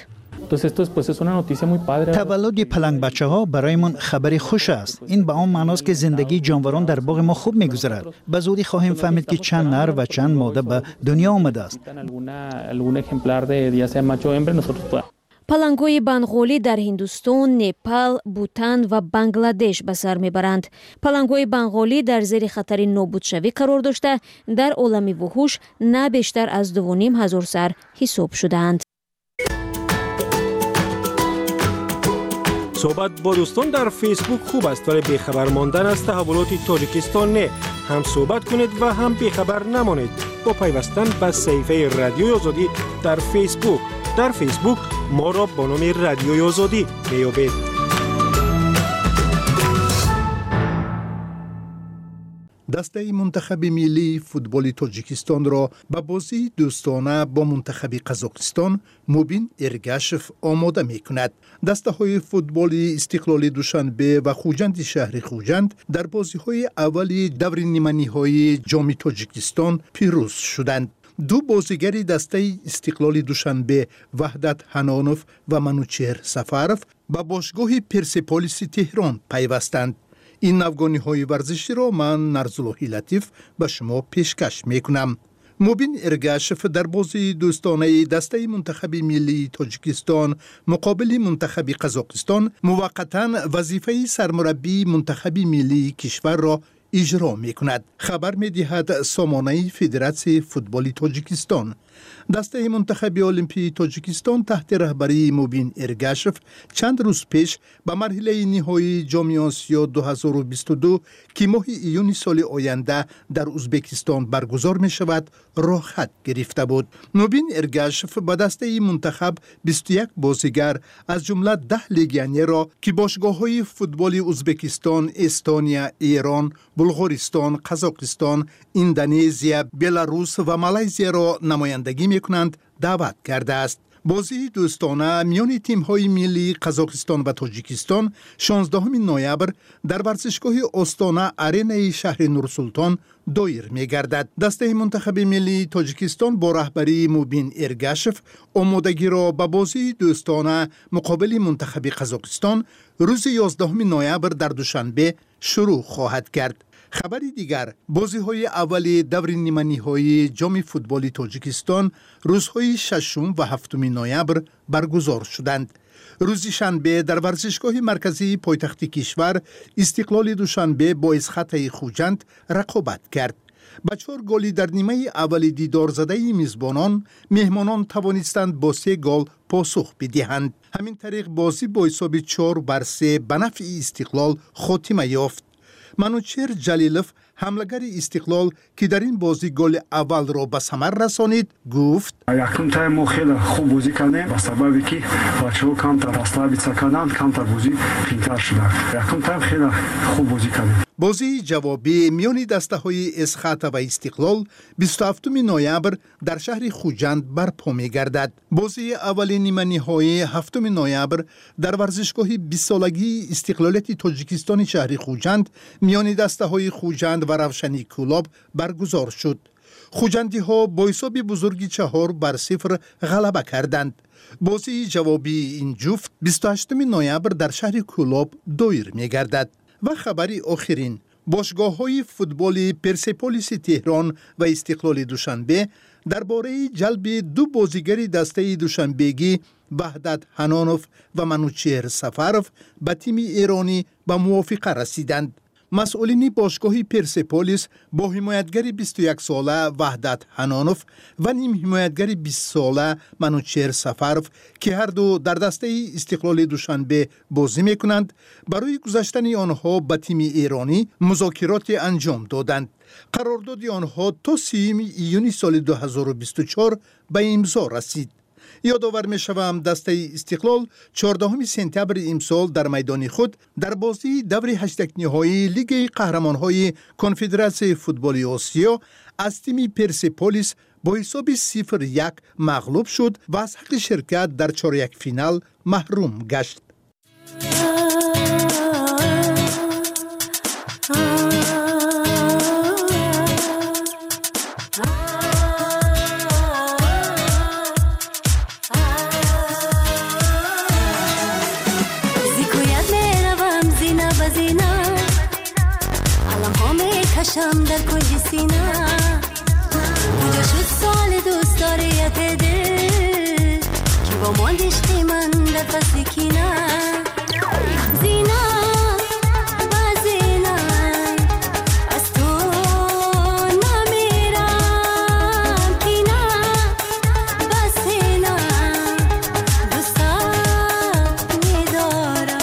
N: تولد پلنگ بچه ها برایمان خبری خوش است. این به آن معناست که زندگی جانوران در باغ ما خوب میگذرد. به زودی خواهیم فهمید که چند نر و چند ماده به دنیا آمده است.
M: پلنگ‌های بنغولی در هندوستان، نپال، بوتان و بنگلادش به سر میبرند. پلنگ‌های بنغولی در زیر خطر نابودشوی قرار داشته در عالم وحوش نه بیشتر از 2,500 سر حساب شدند.
I: صحبت با دوستان در فیسبوک خوب است ولی بیخبر ماندن از تحولات تاجیکستان نه. هم صحبت کنید و هم بیخبر نمانید با پیوستن به صفحه رادیوی آزادی در فیسبوک. در فیسبوک ما را با نام رادیوی آزادی میابید.
B: دسته منتخب ملی فوتبال تاجیکستان را به بازی دوستانه با منتخب قزاقستان موبین ارگاشف آماده می کند. دسته های فوتبال استقلال دوشنبه و خوجند شهر خوجند در بازی های اولی دور نیمنی های جام تاجیکستان پیروز شدند. دو بازیگر دسته استقلال دوشنبه وحدت حنانوف و منوچهر سفرف به باشگاه پرسپولیس تهران پیوستند. این افغانی های ورزشی را من نرزاللهی لطیف به شما پیشکش می کنم. موبین ارگاشف در بازی دوستانه دسته منتخب ملی تاجیکستان مقابل منتخب قزاقستان موقتا وظیفه سرمربی منتخب ملی کشور را اجرا می کند. خبر می دهد سامانه فدراسیون فوتبال تاجیکستان. دسته منتخب المپی تاجیکستان تحت رهبری موبین ارگاشف چند روز پیش به مرحله نهایی جام آسیا 2022 که ماه ایون سال آینده در ازبکستان برگزار می شود راه خط گرفته بود. موبین ارگاشف به دسته منتخب 21 بازیگر از جمله 10 لیگیونر را که باشگاه‌های فوتبال ازبکستان، استونیا، ایران، بلغارستان، قزاقستان، اندونزیا، بلاروس و مالزی را نمایندگی می‌کنند دعوت کرده است. بازی دوستانه میان تیم‌های ملی قزاقستان و تاجیکستان 16 نوامبر در ورزشگاه آستانه آرینای شهر نورسلطان دایر می‌گردد. دسته منتخب ملی تاجیکستان با رهبری موبین ارگاشف آمادگی را به بازی دوستانه مقابل منتخب قزاقستان روز 11 نوامبر در دوشنبه شروع خواهد کرد. خبری دیگر، بازی‌های اولی دور نیمه‌نهایی جام فوتبال تاجیکستان روزهای 6 و 7 نوامبر برگزار شدند. روز شنبه در ورزشگاه مرکزی پایتخت کشور استقلال دوشنبه با اسخط خوجند رقابت کرد. با 4 گلی در نیمه اولی دیدار زده میزبانان، مهمانان توانستند با 3 گل پاسخ بدهند. همین طریق بازی با حساب 4-3 به نفع استقلال خاتمه یافت. منوچهر جلیلوف حملگر استقلال که در این بازی گل اول را به ثمر رسانید گفت
D: یکم تایم ما خیلی خوب بازی کردیم با سببی که بچه‌ها کمتر راستا کردند کمتر بازی قوی‌تر شد. یکم تایم خیلی خوب بازی کردیم.
B: بازی جوابی میان دسته‌های اسخط و استقلال 27 نوامبر در شهر خوجند برپا می‌گردد. بازی اول نیمه نهایی 7 نوامبر در ورزشگاه 20 سالگی استقلالیت تاجیکستان شهر خوجند میان دسته‌های خوجند و روشنی کلاب برگزار شد. خوجندی ها با حساب بزرگی 4-0 غلبه کردند. بازی جوابی این جفت 28 نوامبر در شهر کلاب دایر می گردد. و خبری آخرین، باشگاه های فوتبال پرسپولیس تهران و استقلال دوشنبه درباره جلب 2 بازیگر دسته دوشنبگی وحدت حنانوف و منوچهر سفرов به تیم ایرانی به موافقه رسیدند. مسئولین باشگاه پرسپولیس با حمایتگر 21 ساله وحدت حنانوف و نیم حمایتگر 20 ساله منوچهر سفرov که هر دو در دسته استقلال دوشنبه بازی میکنند برای گذاشتن آنها به تیم ایرانی مذاکرات انجام دادند. قرارداد آنها تا 30 ایون سال 2024 به امضا رسید. یادآور می‌شوم دسته استقلال 14 سپتامبر امسال در میدان خود در بازی دور 8 نهایی لیگ قهرمان‌های کنفدراسیون فوتبال آسیا از تیم پرسپولیس با حساب 0-1 مغلوب شد و از حق شرکت در چهارک فینال محروم گشت.
A: کشم در کجی سینا کجا شد سال دوست داریت دل که با ماندشتی من در فصل کینا زینا و زینا از تو نمیرم کینا و سینا دوستت میدارم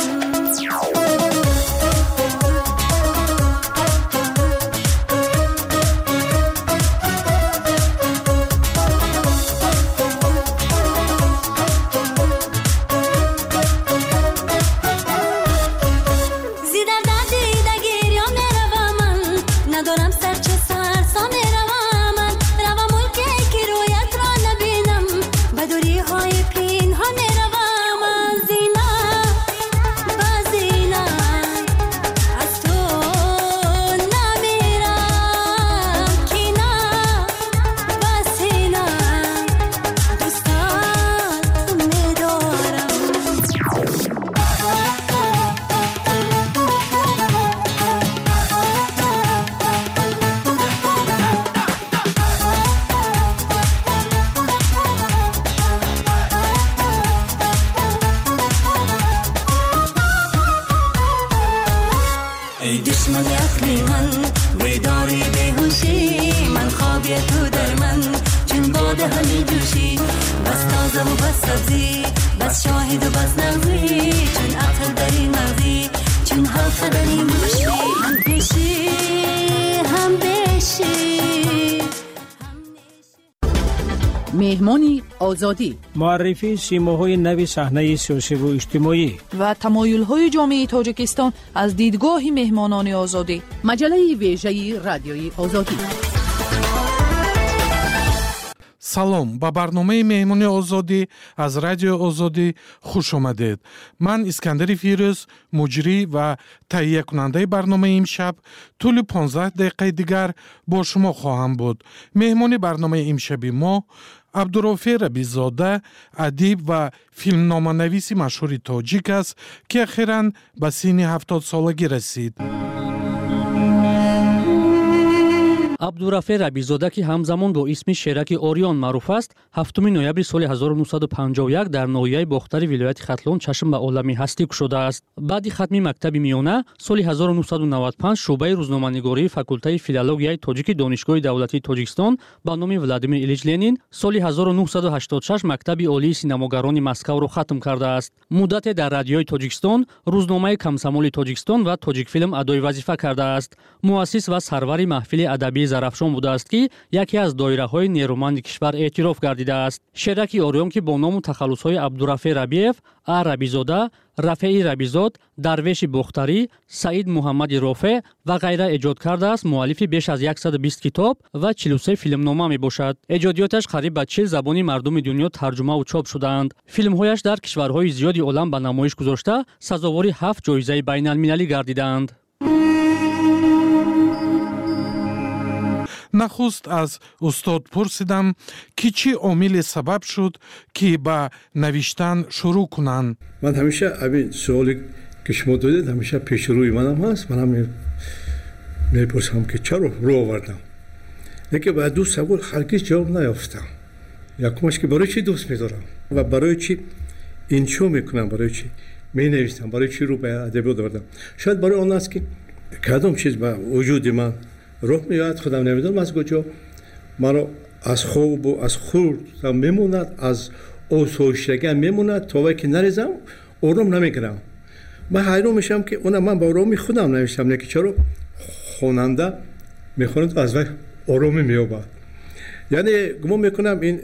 E: مهمانی آزادی،
F: معرفی سیماهای نو صحنه سیاسی و اجتماعی
E: و تمایل‌های جامعه تاجیکستان از دیدگاه مهمانان آزادی. مجله ویژه رادیوی آزادی.
J: салом ба барномаи меҳмони озодӣ аз радиои озодӣ хуш омадед. ман искандари фирӯз муҷрӣ ва таҳиякунандаи барномаи имшаб тӯли 15 дақиқаи дигар бо шумо хоҳам буд. меҳмони барномаи имшаби мо абдурофе рабизода, адиб ва филмноманависи машҳури тоҷик аст ки ахиран ба синни 70 солагӣ расид.
S: абдурафе рабизода ки ҳамзамон бо исми шераки орион маъруф аст, 7 ноябри соли 1951 дар ноҳияи бохтари вилояти хатлон чашм ба олами ҳастӣ кушодааст. баъди хатми мактаби миёна соли 1995 шӯъбаи рӯзноманигории факултаи филологияи тоҷики донишгоҳи давлатии Тоҷикистон ба номи Владимир Илич Ленин соли 1986 мактаби олии синамогарони Москавро хатм кардааст. муддате дар радиои Тоҷикистон, рӯзномаи Комсомоли Тоҷикистон ва Тоҷикфилм адои вазифа кардааст. муассис ва сарвари маҳфили адабии зарафшон будааст ки яке аз доираҳои нерӯманди кишвар эътироф гардидааст. шераки орион ки бо ному тахаллусҳои Абдурафе Рабиев, А. Рабизода, Рафеи Рабизод, Дарвеши Бохтарӣ, Саид Муҳаммади Рофе ва ғайра эҷод кардааст. муаллифи беш аз 120 китоб ва 43 филмнома мебошад. эҷодиёташ қариб ба 40 забони мардуми дунё тарҷумаву чоп шудаанд. филмҳояш дар кишварҳои зиёди олам ба намоиш гузошта сазовори 7 ҷоизаи байналмилалӣ гардидаанд.
J: нахуст аз устод пурсидам ки чӣ омиле сабаб шуд ки ба навиштан шурӯъ кунанд.
O: ман ҳамеша ҳамин суоле ки шумо додед ҳамеша пешрӯи манам ҳаст. манам мепурсам ки чаро рӯ овардам, лекин ба ду савол ҳаргиз ҷавоб наёфтам. якумаш ки барои чӣ дӯст медорам ва барои чӣ иншо мекунам, барои чӣ менависам, барои чӣ рӯ ба адабиёт овардам. шояд барои он аст ки кадом чиз ба вуҷуди ман роҳ меояд, худам намедонам аз куҷо маро аз хобу аз хурдам мемонад, аз осоиштагиам мемонад, то вақте ки нарезам ором намегирам. ман ҳайрон мешавам ки она ман ба ороми худам навиштам, лекин чаро хонанда мехонад аз вай оромӣ меёбад. яъне гумон мекунам ин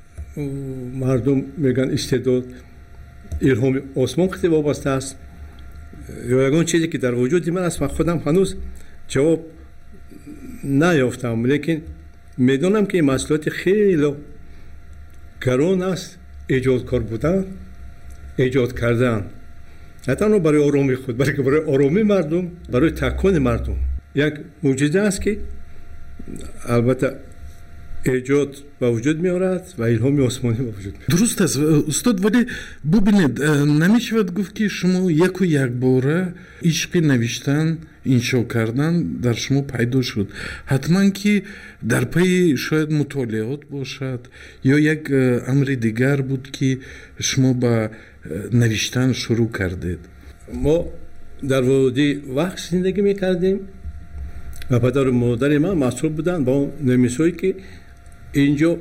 O: мардум мегӯянд истеъдод илҳоми осмон хеле вобаста аст ё ягон чизе ки дар вуҷуди ман аст. ман худам ҳанӯз ҷавоб наёфтам, лекин медонам ки ин масъулияти хеле гарон аст. эҷодкор будан, эҷод кардан на танҳо барои оромии худ, балки барои оромии мардум, барои такони мардум як мӯъҷиза аст ки албатта эҷод ба вуҷуд меорад ва илҳоми осмонӣ ба вуҷуд меорад.
J: дуруст аст устод, вале бубинед намешавад гуфт ки шумо яку якбора ишқи навиштан, иншо кардан дар шумо пайдо шуд. ҳатман ки дар пайи шояд мутолиот бошад ё як амри дигар буд ки шумо ба навиштан шурӯъ кардед.
O: мо дар води вақт зиндагӣ мекардем ва падару модари ман масъул буданд ба он намисҳое ки инҷо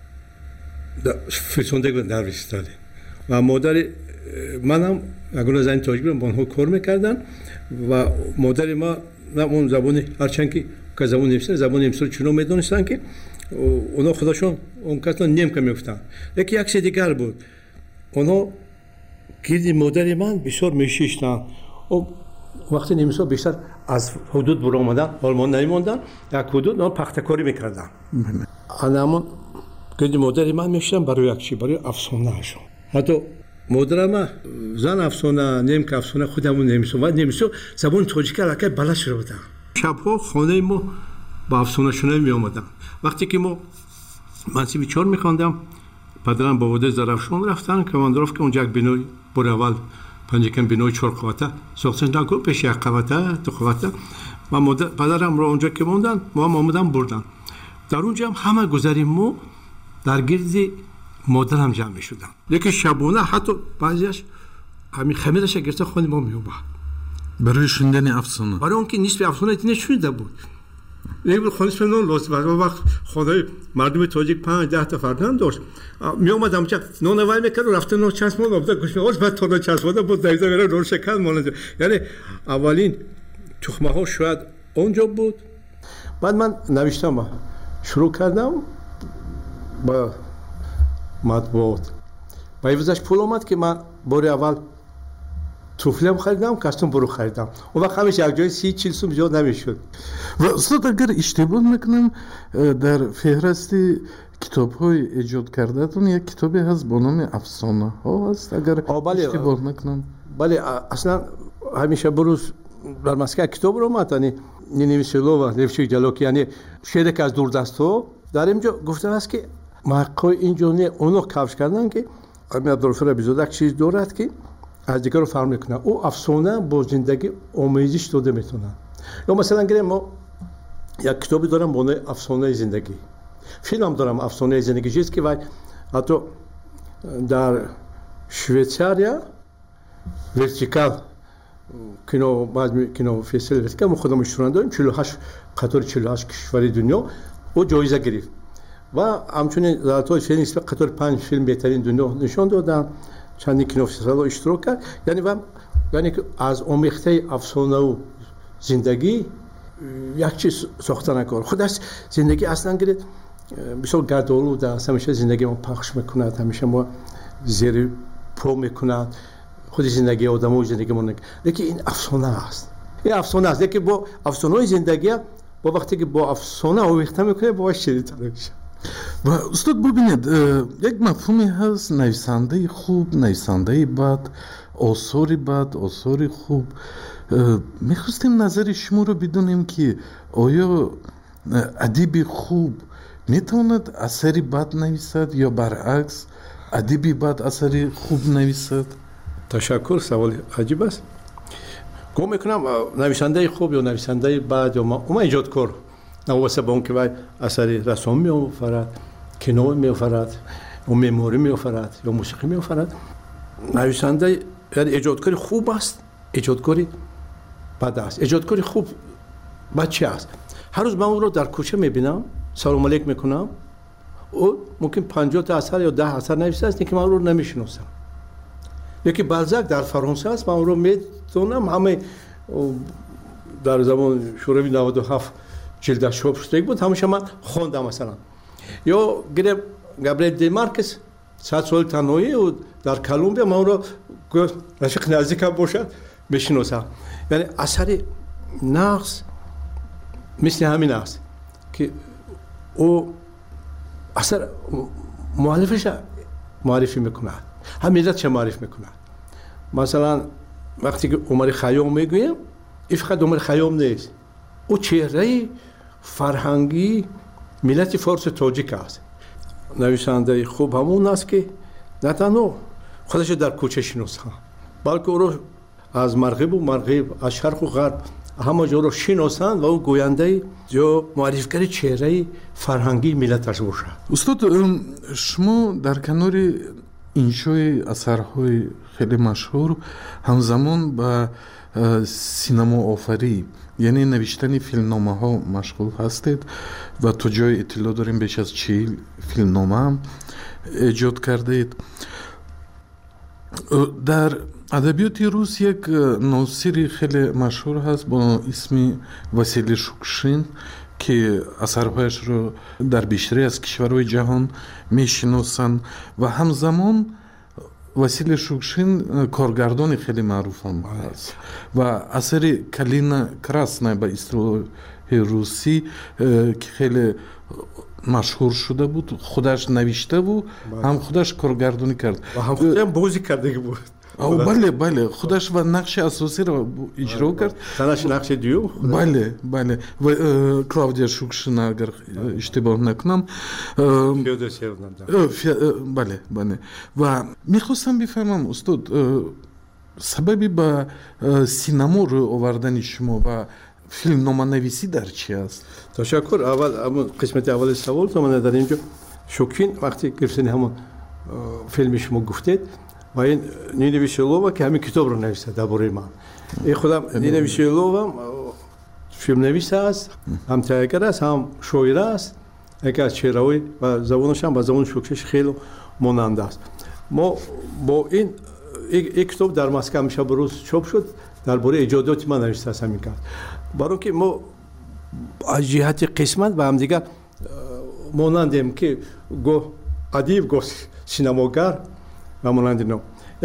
O: фирсонда навистаде ва модари манам ягона зани тоҷик бо онҳо кор мекарданд ва модари ман он забони ҳарчанд ки забони немисӣ забони немисиро чунон медонистанд ки онҳо худашон он касро немка мегуфтанд. лекин як чизи дигар буд, онҳо гирди модари ман бисёр мешиштанд. вақти немисҳо бештар аз ҳудуд буромадан олмон намемонданд, як ҳудуд он пахтакорӣ мекарданд. анамон гирди модари ман мешиштанд барои як чи барои афсонаашон. ҳатто модарам зан афсона, немка афсона худамон немисо ва немисо забони тоҷика аллакай баланд шуда буданд. шабҳо хонаи мо ба афсонашунавӣ меомаданд. вақте ки мо мансиби 4 мехондам, падарам ба водаи Зарафшон рафтанд, командировка онҷа як бинои бори аввал панҷакам бинои 4 қавата сохтанд, пеш 1 қавата 2 қавата ва падарамро онҷа ки монданд, мо ҳам омадан бурданд. дар онҷа ҳам ҳама гузари мо дар гирди модарам ҷамъ мешуданд. лекин шабона ҳатто баъзеаш ҳамин хамираша гирифта хони мо меёбад
J: барои шундани афсона,
O: барои он ки нисфи афсона нешунида буд. خونش من نون لطف و وقت خدای مردم تاجیک 5-10 تا فرزند داشت میومدم چه نون وای میکرد رفته نون چسب مون بود گوش می‌آورد بعد تا چسب بود دایزه میره نون شکن مونده یعنی اولین تخمه ها شاید اونجا بود. بعد من نوشتم شروع کردم با مطبوعات با ایوزش پول اومد که من باری اول توفلم خریدم کاستوم برو خریدم اون وقت همیشه یک جای 30-40 سوم زیاد نمیشد.
J: و استاد اگر اشتباه نکنم در فهرست کتاب‌های ایجاد کرده‌تون یک کتابی هست با نام افسانه ها هست اگر اشتباه نکنم.
O: بله اصلا همیشه بروز در مسکه کتاب رو اومد یعنی نویسلو و نوشته جلوکی یعنی شعری که از دوردست‌ها در اینجا گفته است که مقای اینجا نه اونو کاوش کردن که امیر عبدالغفور ابیزاده چیز دارد که از دیگر رو فرق میکنه او افسانه با زندگی آمیزش داده میتونه. یا مثلا گریم ما یک کتابی دارم با نام افسانه زندگی فیلم دارم افسانه زندگی چیزی که وای حتی در شویتزاریا ورتیکال کینو فستیوال ورتیکال ما خودمون شروع داریم 48 قطار 48 کشور دنیا او جایزه گرفت و همچنین در طول فیلم قطار 5 فیلم بهترین دنیا نشان دادن چندی کینو فستیوال اشتراک کرد یعنی که از آمیخته افسانه و زندگی یک چیز ساخته نکار خودش زندگی اصلا گرید بسیار گردآلود است همیشه زندگی ما پخش میکند همیشه ما زیر پا میکند خود زندگی آدم و زندگی ما لیکن این افسانه است این افسانه است لیکن با افسانه زندگی با وقتی که با افسانه آمیخته میکنه باش شدیدتر میشه.
J: و استاد ببینید یک مفهومی هست نویسنده خوب نویسنده بد آثاری بد آثاری خوب میخواستیم نظر شما رو بدونیم که آیا ادیب خوب میتواند اثری بد نویسد یا برعکس ادیبی بد اثری خوب نویسد؟
O: تشکر، سوال عجیب است. گم میکنم نویسنده خوب یا نویسنده بد یا ما ایجادکار نواسه با اون که وای اثری رسم میآفرد، کینو میآفرد، و معماری میآفرد یا موسیقی میآفرد. نویسنده یعنی ایجادکاری خوب است، ایجادکاری بد است. ایجادکاری خوب بچه است. هر روز من اون رو در کوچه میبینم، سلام علیک میکنم، او ممکن 50 تا اثر یا 10 اثر نوشته است که من اون رو نمیشناسم. یکی بالزاک در فرانسه است، من اون رو میدونم، همه در زمان شوروی 97 جلدش چاپ شده بود، همیشه من خواندم مثلا. یا گابریل دی مارکس 100 سال تنهایی و در کلمبیا، من اون رو رفیق نزدیکم باشد میشناسم. یعنی اثر نقص مثل همین است که او اثر مؤلفش معرفی میکند، هم ملت چه معرفی میکند. مثلا وقتی که عمر خیام میگویم، این فقط عمر خیام نیست، او چهره فرهنگی ملت فارس تاجیک است. نویسنده خوب همون است که نه تنها خودش در کوچه شناسه، بلکه او رو از مغرب و مغرب، از شرق و غرب همه جا رو شناسند و او گوینده یا معرفیگر چهره فرهنگی ملتش باشد.
J: استاد، شما در کنار انشای اثرهای خیلی مشهور همزمان به سینما آفری یعنی نوشتن فیلمنامه ها مشغول هستید و تو جای اطلاع داریم بیش از 40 فیلمنامه هم ایجاد کرده اید. در ادبیات روس یک ناصری خیلی مشهور هست با اسم واسیلی شوکشین که اثرهایش رو در بیشتری از کشورهای جهان میشناسند و همزمان واسیلی شوکشین کارگردان خیلی معروف هم هست و اثر کلینا کراسنا به اصطلاح روسی که خیلی مشهور شده بود، خودش نوشته بود، هم خودش کارگردانی کرد
O: و هم خودش بازی کرده بود.
J: بله خودش و نقش اساسی رو اجرا کرد.
O: تنش نقش دیو؟
J: بله و کلاودیا شوکشین اگر اشتباه نکنم. بله و میخواستم بفهمم استاد سببی به سینما رو آوردن شما و فیلمنامه نویسی در چی است؟
O: تشکر. اول قسمت اول سوال تو من در اینجا شوکین وقتی گرفتن همون فیلم شما گفتید و این نینا ویسیلووا که همین کتاب رو نوشته درباره من. این خودم نینا ویسیلووا فیلم نویس است، هم تهیه‌گر است، هم شاعر است. یکی از چهره‌های و زبانش هم با زبان شوکش خیلی ماننده است. ما با این کتاب در مسکو میشه بروز چاپ شد، درباره ایجادات من نوشته است همین کرد. برای که ما از جهت قسمت با هم دیگر مانندیم که گو ادیب گو سینماگر و مانند اینا.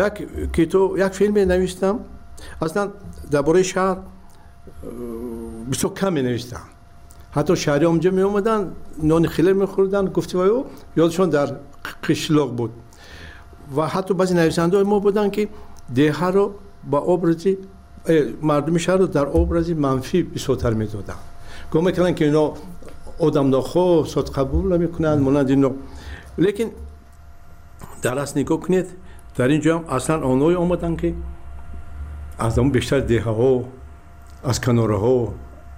O: یک فیلم نوشتم، اصلا درباره شهر بسیار کم نوشتم. حتی شهری اونجا می اومدن نان خیلی میخوردن، گفتی وایو یادشون در قشلاق بود. و حتی بعضی نویسنده ما بودن که دیه رو با ابرزی مردم شهر رو در ابرزی منفی بسیارتر میدادن. گفت میکنن که اینا آدم ناخواه صد قبول نمیکنن مانند اینا. لیکن در اصل نگاه کنید در اینجا هم اصلا آنهایی آمدن که از اون بیشتر دیه ها، از کناره ها،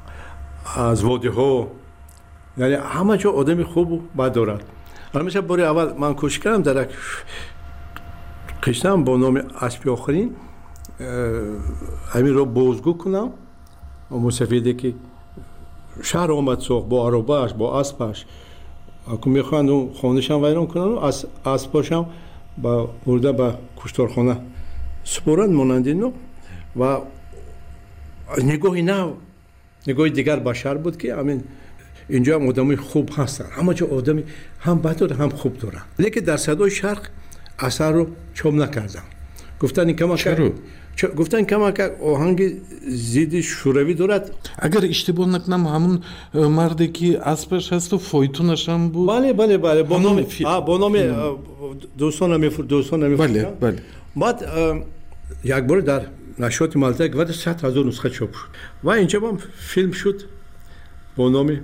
O: از واده ها، یعنی همه جا آدم خوب و بد دارد. همیشه باری اول من کوشش کردم در یک قشنم با نام اسبی آخرین همین رو بازگو کنم و مصفیده که شهر آمد ساخت با عرباش با اسبش اگه میخواند اون خانهش هم ویران کنن و اسباش هم با برده با کشتارخانه سپرند مانند اینو. و نگاهی نه نگاهی دیگر بشر بود که همین اینجا هم آدمی خوب هستن، همه جا آدمی هم بد داره هم خوب دارن. لیکن در صدای شرق اثر رو چوب نکردم. گفتن این گفتن کما که آهنگ زید شوروی دارد.
J: اگر اشتباه نکنم همون مردی که اسبش هست و فایتونش هم بود.
O: بله با نام دوستان نمیفروختن.
J: بله.
O: بعد یک بار در نشریات مالتا 100,000 نسخه چاپ شد و اینجا هم فیلم شد با نام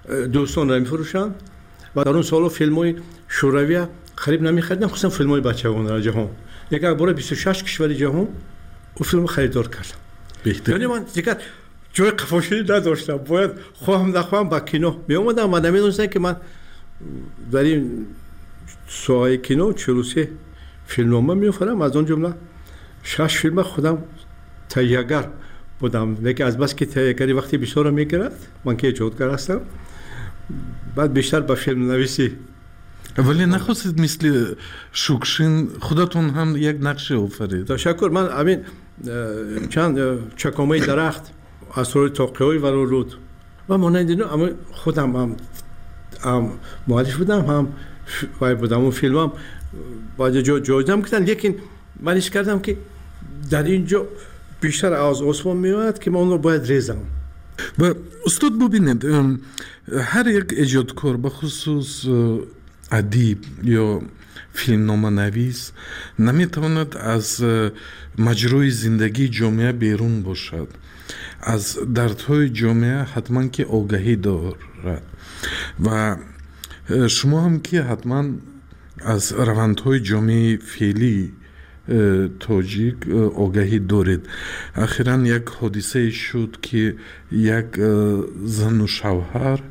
O: دوستان را میفروشند و در اون سال فیلم‌های شوروی خرید نمی‌خریدن، خصوصا فیلم‌های بچگان در جهان. یک بار 26 کشور جهان اون فیلم خریدار کردم. بهتر. یعنی من دیگر جای قفاشی نداشتم، باید خواهم نخواهم با کینو می اومدم و نمیدونستم که من در این ساحه کینو 43 فیلمنامه می‌آفرم، از اون جمله 6 فیلم خودم تهیه‌گر بودم، لیکن از بس که تهیه‌گری وقتی بیشتر می‌گیرد، من که ایجادگر هستم، بعد بیشتر به فیلم نویسی.
J: ولی نخواستید مثل شوکشین خودتون هم یک نقشه آفرید؟
O: تشکر. من همین چند چکامه درخت اسرار تاقی‌های ورود و مانند اینا اما خودم هم مؤلف بودم، هم وای بودم. اون فیلمم باید جایزم کردن، لیکن منش کردم که در اینجا بیشتر از آسمان میاد که من اون رو باید ریزم.
J: و استاد ببینید، هر یک ایجادکار به خصوص ادیب یا فیلمنامه نویس نمیتواند از مجروی زندگی جامعه بیرون باشد. از دردهای جامعه حتما که آگاهی دارد و شما هم که حتما از روندهای جامعه فعلی تاجیک آگاهی دارید. اخیراً یک حادثه شد که یک زن و شوهر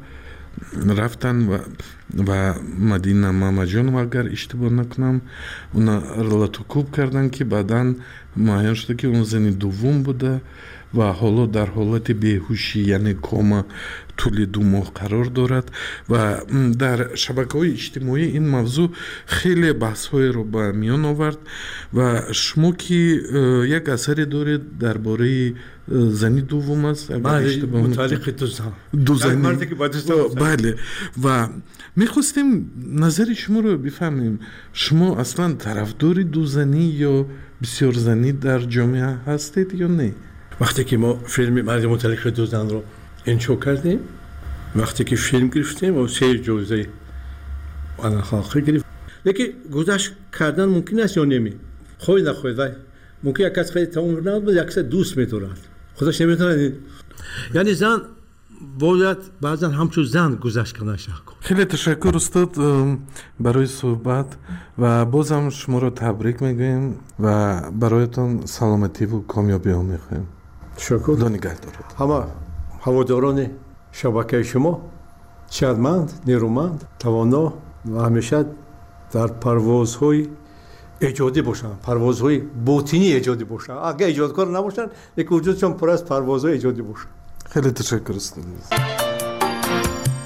J: رفتن و مدینه مامجان و اگر اشتباه نکنم اونا رلاتوکوب کردن که بعداً معین شده که اون زن دوم بوده و حالا در حالت بیهوشی یعنی کوما طول 2 ماه قرار دارد و در شبکه‌های اجتماعی این موضوع خیلی بحث‌های رو به میان آورد و شما که یک اثری دارید درباره زنی دوم است،
O: متعلق دو زن
J: بله، و میخواستیم نظر شما رو بفهمیم. شما اصلا طرفدار دو زنی یا بسیار زنی در جامعه هستید یا نه؟
O: وقتی که ما فیلم مرد متعلق دو زن رو انشا کردیم، وقتی که فیلم گرفتیم و 3 جایزه آن خالقی گرفت، لیکن گذشت کردن ممکن است یا نمی خواهی نخواهی ممکن یک کس خیلی تمام نبود، یک کس دوست می‌دارد خودش نمی‌تونه. یعنی زن باید بعضا همچون زن گذشت کنه.
J: خیلی تشکر استاد برای صحبت و بازم شما رو تبریک میگویم و برایتان سلامتی و کامیابی ها میخوایم.
O: تشکر.
J: خدا نگهدار.
O: همه هواداران شبکه شما شادمند، نیرومند، توانا و همیشه در پروازهای ایجادی باشن، پروازهای باطنی ایجادی باشن. اگه ایجادکار نباشن، یک وجودشون پر از پروازهای ایجادی باشن.
J: خیلی تشکر استاد.